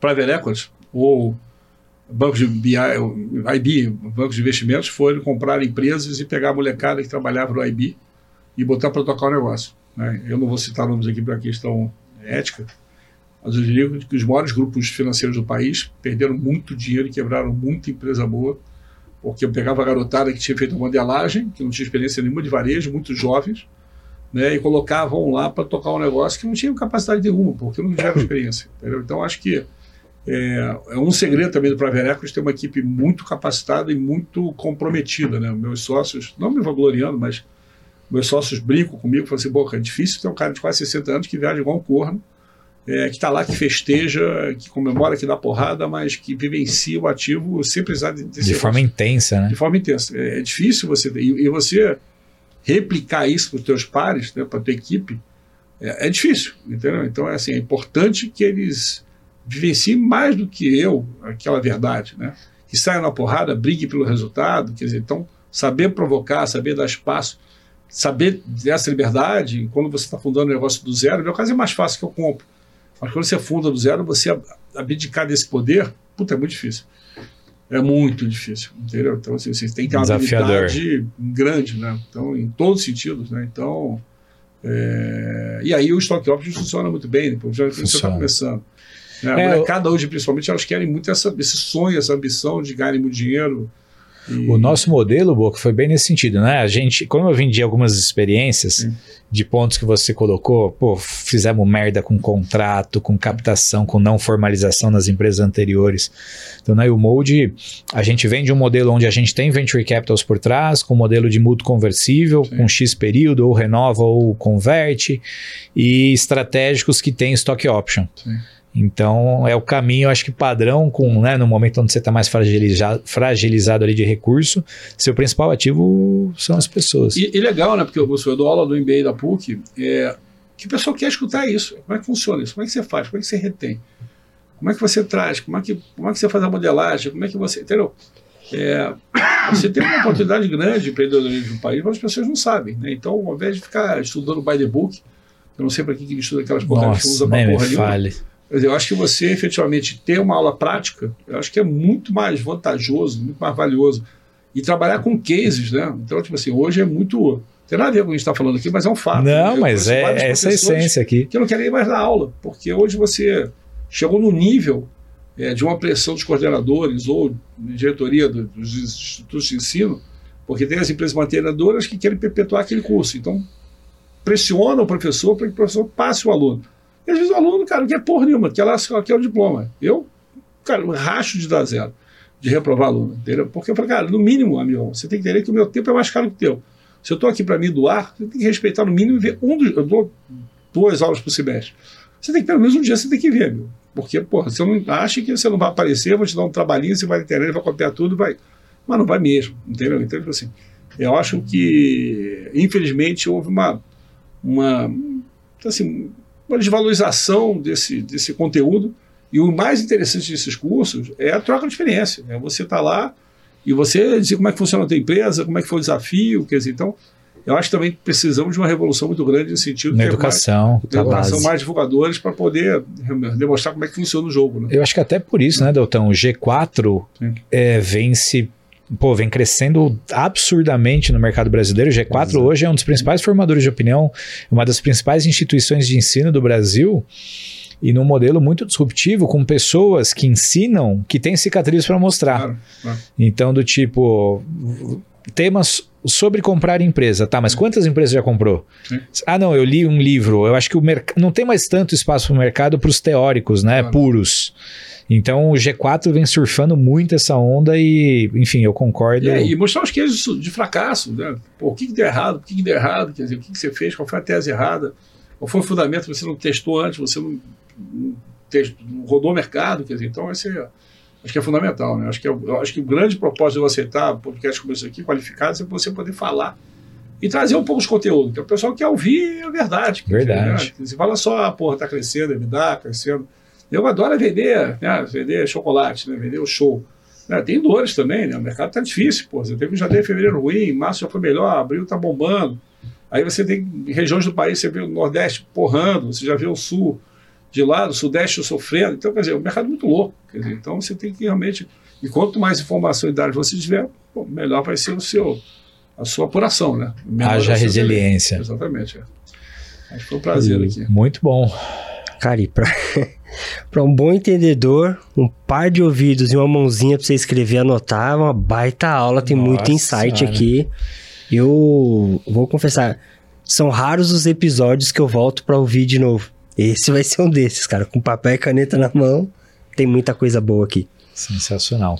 private equity ou bancos de IB, bancos de investimentos, foram comprar empresas e pegar a molecada que trabalhava no IB e botar para tocar o negócio, né? Eu não vou citar nomes aqui para questão ética, mas eu diria que os maiores grupos financeiros do país perderam muito dinheiro e quebraram muita empresa boa, porque eu pegava a garotada que tinha feito uma modelagem, que não tinha experiência nenhuma de varejo, muito jovens, né, e colocavam lá para tocar um negócio que não tinha capacidade nenhuma, porque não tiveram experiência. Entendeu? Então, acho que é um segredo também do Private Equity ter uma equipe muito capacitada e muito comprometida, né? Meus sócios, não me vangloriando, mas meus sócios brincam comigo, falam assim, boca, é difícil ter um cara de quase 60 anos que viaja igual um corno, que está lá, que festeja, que comemora, que dá porrada, mas que vivencia o ativo sem precisar de forma intensa, né? De forma intensa. É difícil você ter, e você replicar isso para os teus pares, né, para a tua equipe, é difícil, entendeu? Então, é importante que eles vivenciem mais do que eu aquela verdade, né? Que saiam na porrada, brigue pelo resultado, quer dizer, então, saber provocar, saber dar espaço, saber dessa liberdade, quando você está fundando um negócio do zero, no meu caso é mais fácil que eu compro, mas quando você funda do zero, você abdicar desse poder, puta, é muito difícil. É muito difícil, entendeu? Então, assim, você tem que ter uma habilidade grande, né? Então, em todos os sentidos, né? Então, e aí o Stock Options funciona muito bem, depois já você está começando. Né? A molecada hoje, principalmente, elas querem muito esse sonho, essa ambição de ganhar muito dinheiro. O nosso modelo, Boca, foi bem nesse sentido, né? A gente, como eu vendi algumas experiências de pontos que você colocou, pô, fizemos merda com contrato, com captação, com não formalização nas empresas anteriores. Então, na U-Mode, a gente vende um modelo onde a gente tem venture capitals por trás, com modelo de mútuo conversível, com X período, ou renova ou converte, e estratégicos que tem stock option. Sim. Então, é o caminho, acho que padrão, né, no momento onde você está mais fragilizado ali de recurso, seu principal ativo são as pessoas. E legal, né? Porque eu dou aula do MBA da PUC, que o pessoal quer escutar isso. Como é que funciona isso? Como é que você faz? Como é que você retém? Como é que você traz? Como é que você faz a modelagem? Como é que você... Entendeu? Você tem uma oportunidade grande de empreendedorismo no país, mas as pessoas não sabem, né? Então, ao invés de ficar estudando by the book, eu não sei para que estuda aquelas porcarias que usa para porra nenhuma. Eu acho que você efetivamente ter uma aula prática, eu acho que é muito mais vantajoso, muito mais valioso. E trabalhar com cases, né? Então, tipo assim, hoje é muito... Tem nada a ver com o que a gente está falando aqui, mas é um fato. Não, mas é essa a essência aqui. Que não querem ir mais dar aula, porque hoje você chegou no nível de uma pressão dos coordenadores ou de diretoria dos institutos de ensino, porque tem as empresas mantenedoras que querem perpetuar aquele curso. Então, pressiona o professor para que o professor passe o aluno. E às vezes o aluno, cara, não quer porra nenhuma, quer o diploma. Eu, cara, racho de dar zero, de reprovar aluno, entendeu? Porque eu falei, cara, no mínimo, amigo, você tem que entender que o meu tempo é mais caro que o teu. Se eu estou aqui para me doar, você tem que respeitar no mínimo e ver eu dou 2 aulas por semestre. Você tem que, pelo menos um dia, você tem que ver, meu. Porque, porra, você não acha que você não vai aparecer, eu vou te dar um trabalhinho, você vai na internet, vai copiar tudo, vai. Mas não vai mesmo, entendeu? Então, assim, eu acho que, infelizmente, houve uma desvalorização desse conteúdo, e o mais interessante desses cursos é a troca de experiência. Você estar lá e você dizer como é que funciona a tua empresa, como é que foi o desafio, quer dizer, então, eu acho que também precisamos de uma revolução muito grande nesse sentido. Na educação. Mais divulgadores para poder demonstrar como é que funciona o jogo. Né? Eu acho que até por isso, né, Deltão, o G4 vem crescendo absurdamente no mercado brasileiro. O G4 hoje é um dos principais formadores de opinião, uma das principais instituições de ensino do Brasil, e num modelo muito disruptivo, com pessoas que ensinam, que têm cicatrizes para mostrar. Claro. Então, do tipo, temas sobre comprar empresa. Tá, mas quantas empresas já comprou? Sim. Ah, não, eu li um livro. Eu acho que não tem mais tanto espaço para o mercado para os teóricos, né, puros. Então, o G4 vem surfando muito essa onda e, enfim, eu concordo. E mostrar os cases de fracasso, né? Pô, o que deu errado, quer dizer, o que você fez, qual foi a tese errada, qual foi o fundamento que você não testou antes, você não rodou o mercado, quer dizer, então acho que é fundamental, né? Acho que o grande propósito de você aceitar podcast como esse aqui, qualificados, é você poder falar e trazer um pouco de conteúdo, que o pessoal quer ouvir a verdade. Verdade. Dizer, né? Você fala só, porra, tá crescendo, EBITDA, crescendo. Eu adoro vender, né? Vender chocolate, né? Vender o show. Né? Tem dores também, né? O mercado tá difícil, pô. Você teve janeiro, fevereiro ruim, março já foi melhor, abril tá bombando. Aí você tem regiões do país, você vê o Nordeste porrando, você já vê o Sul. de lá, do Sudeste sofrendo. Então, quer dizer, o mercado é muito louco. Quer dizer, então, você tem que realmente... E quanto mais informação e dados você tiver, bom, melhor vai ser a sua apuração, né? Haja resiliência. Exatamente. Acho que foi um prazer aqui. Muito bom. Cara, e para um bom entendedor, um par de ouvidos e uma mãozinha para você escrever e anotar, uma baita aula, tem muito insight aqui. Eu vou confessar, são raros os episódios que eu volto para ouvir de novo. Esse vai ser um desses, cara. Com papel e caneta na mão, tem muita coisa boa aqui. Sensacional.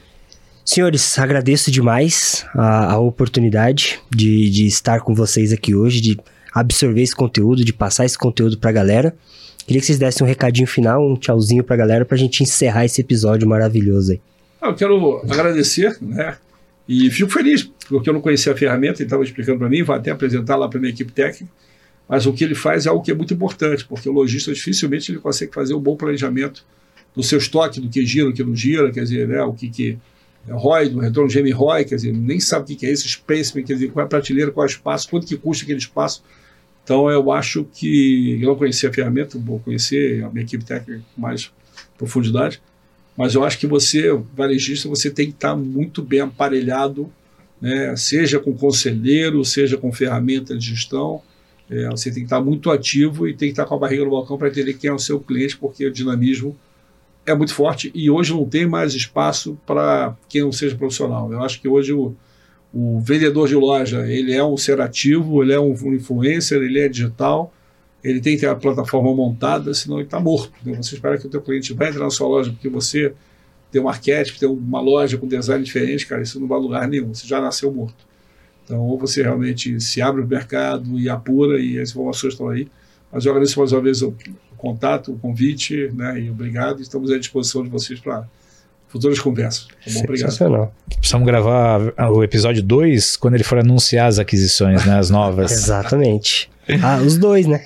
Senhores, agradeço demais a oportunidade de estar com vocês aqui hoje, de absorver esse conteúdo, de passar esse conteúdo pra galera. Queria que vocês dessem um recadinho final, um tchauzinho pra galera, pra gente encerrar esse episódio maravilhoso aí. Eu quero agradecer, né? E fico feliz, porque eu não conhecia a ferramenta, ele estava explicando para mim, vou até apresentar lá para a minha equipe técnica, mas o que ele faz é algo que é muito importante, porque o lojista dificilmente ele consegue fazer um bom planejamento do seu estoque, do que gira, o que não gira, quer dizer, né, o que é ROI, do retorno de GM-ROI, quer dizer, nem sabe o que é esse spacing, quer dizer, qual é a prateleira, qual é o espaço, quanto que custa aquele espaço. Então eu acho que eu não conhecia a ferramenta, vou conhecer a minha equipe técnica com mais profundidade, mas eu acho que você, varejista, você tem que estar muito bem aparelhado, né, seja com conselheiro, seja com ferramenta de gestão, você tem que estar muito ativo e tem que estar com a barriga no balcão para entender quem é o seu cliente, porque o dinamismo é muito forte e hoje não tem mais espaço para quem não seja profissional. Eu acho que hoje o vendedor de loja, ele é um ser ativo, ele é um influencer, ele é digital, ele tem que ter a plataforma montada, senão ele está morto. Né? Você espera que o teu cliente vai entrar na sua loja porque você tem um arquétipo, tem uma loja com design diferente, cara, isso não vai a lugar nenhum, você já nasceu morto. Então, ou você realmente se abre o mercado e apura e as informações estão aí. Mas eu agradeço mais uma vez o contato, o convite, né, e obrigado. Estamos à disposição de vocês para futuras conversas. Tá bom? Obrigado. Sensacional. Precisamos gravar o episódio 2 quando ele for anunciar as aquisições, né, as novas. Exatamente. Os dois, né?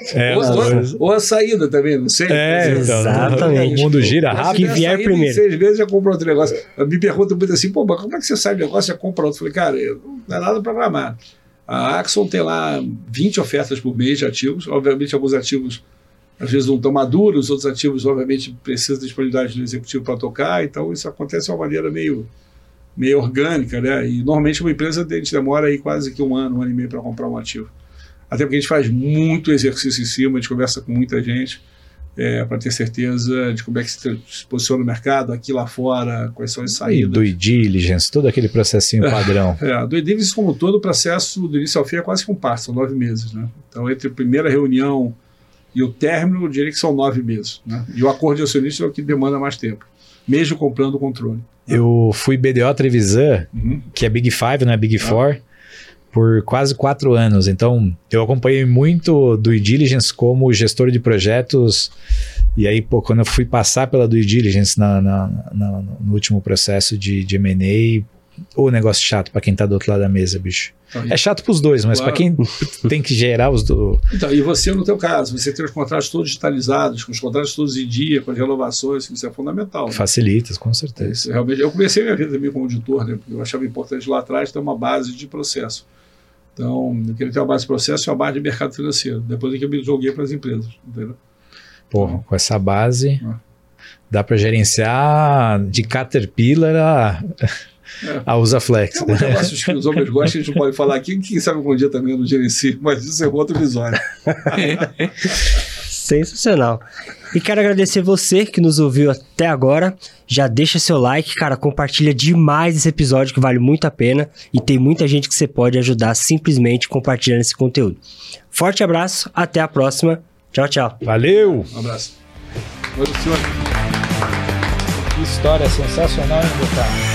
Ou a saída também, não sei. Exatamente. O mundo gira rápido. Que vier primeiro. Em 6 meses já comprou outro negócio. Me pergunta muito assim, pô, mas como é que você sai do negócio e já compra outro? Eu falei, cara, não é nada programado. A Axon tem lá 20 ofertas por mês de ativos. Obviamente, alguns ativos às vezes não estão maduros, outros ativos, obviamente, precisam de disponibilidade do executivo para tocar. Então, isso acontece de uma maneira meio orgânica, né? E normalmente uma empresa a gente demora aí quase que um ano e meio para comprar um ativo. Até porque a gente faz muito exercício em cima, a gente conversa com muita gente para ter certeza de como é que se posiciona no mercado, aqui lá fora, quais são as saídas. Due diligence, todo aquele processinho padrão. Due diligence como todo, o processo do início ao fim é quase que um parto, são 9 meses. Né? Então, entre a primeira reunião e o término, eu diria que são 9 meses. Né? E o acordo de acionista é o que demanda mais tempo, mesmo comprando o controle. Eu fui BDO Trevisan, que é Big Five, não é Big Four, por quase 4 anos. Então, eu acompanhei muito Due Diligence como gestor de projetos. E aí, pô, quando eu fui passar pela Due Diligence no último processo de M&A, o negócio chato para quem tá do outro lado da mesa, bicho. É chato pros dois, mas para quem tem que gerar os dois. Então, e você, no teu caso, você tem os contratos todos digitalizados, com os contratos todos em dia, com as renovações, isso é fundamental. Né? Facilita, com certeza. Isso, realmente, eu comecei minha vida também como auditor, né? Porque eu achava importante lá atrás ter uma base de processo. Então, eu queria ter uma base de processo e uma base de mercado financeiro. Depois é que eu me joguei para as empresas, entendeu? Porra, com essa base, dá para gerenciar de Caterpillar a Usaflex. Tem alguns negócios que os homens gostam, a gente não pode falar aqui, quem sabe algum dia também eu não gerencio, mas isso é outro episódio. Sensacional. E quero agradecer você que nos ouviu até agora. Já deixa seu like, cara, compartilha demais esse episódio que vale muito a pena e tem muita gente que você pode ajudar simplesmente compartilhando esse conteúdo. Forte abraço, até a próxima. Tchau, tchau. Valeu! Um abraço. Oi, senhor. Que história sensacional, hein, Botar?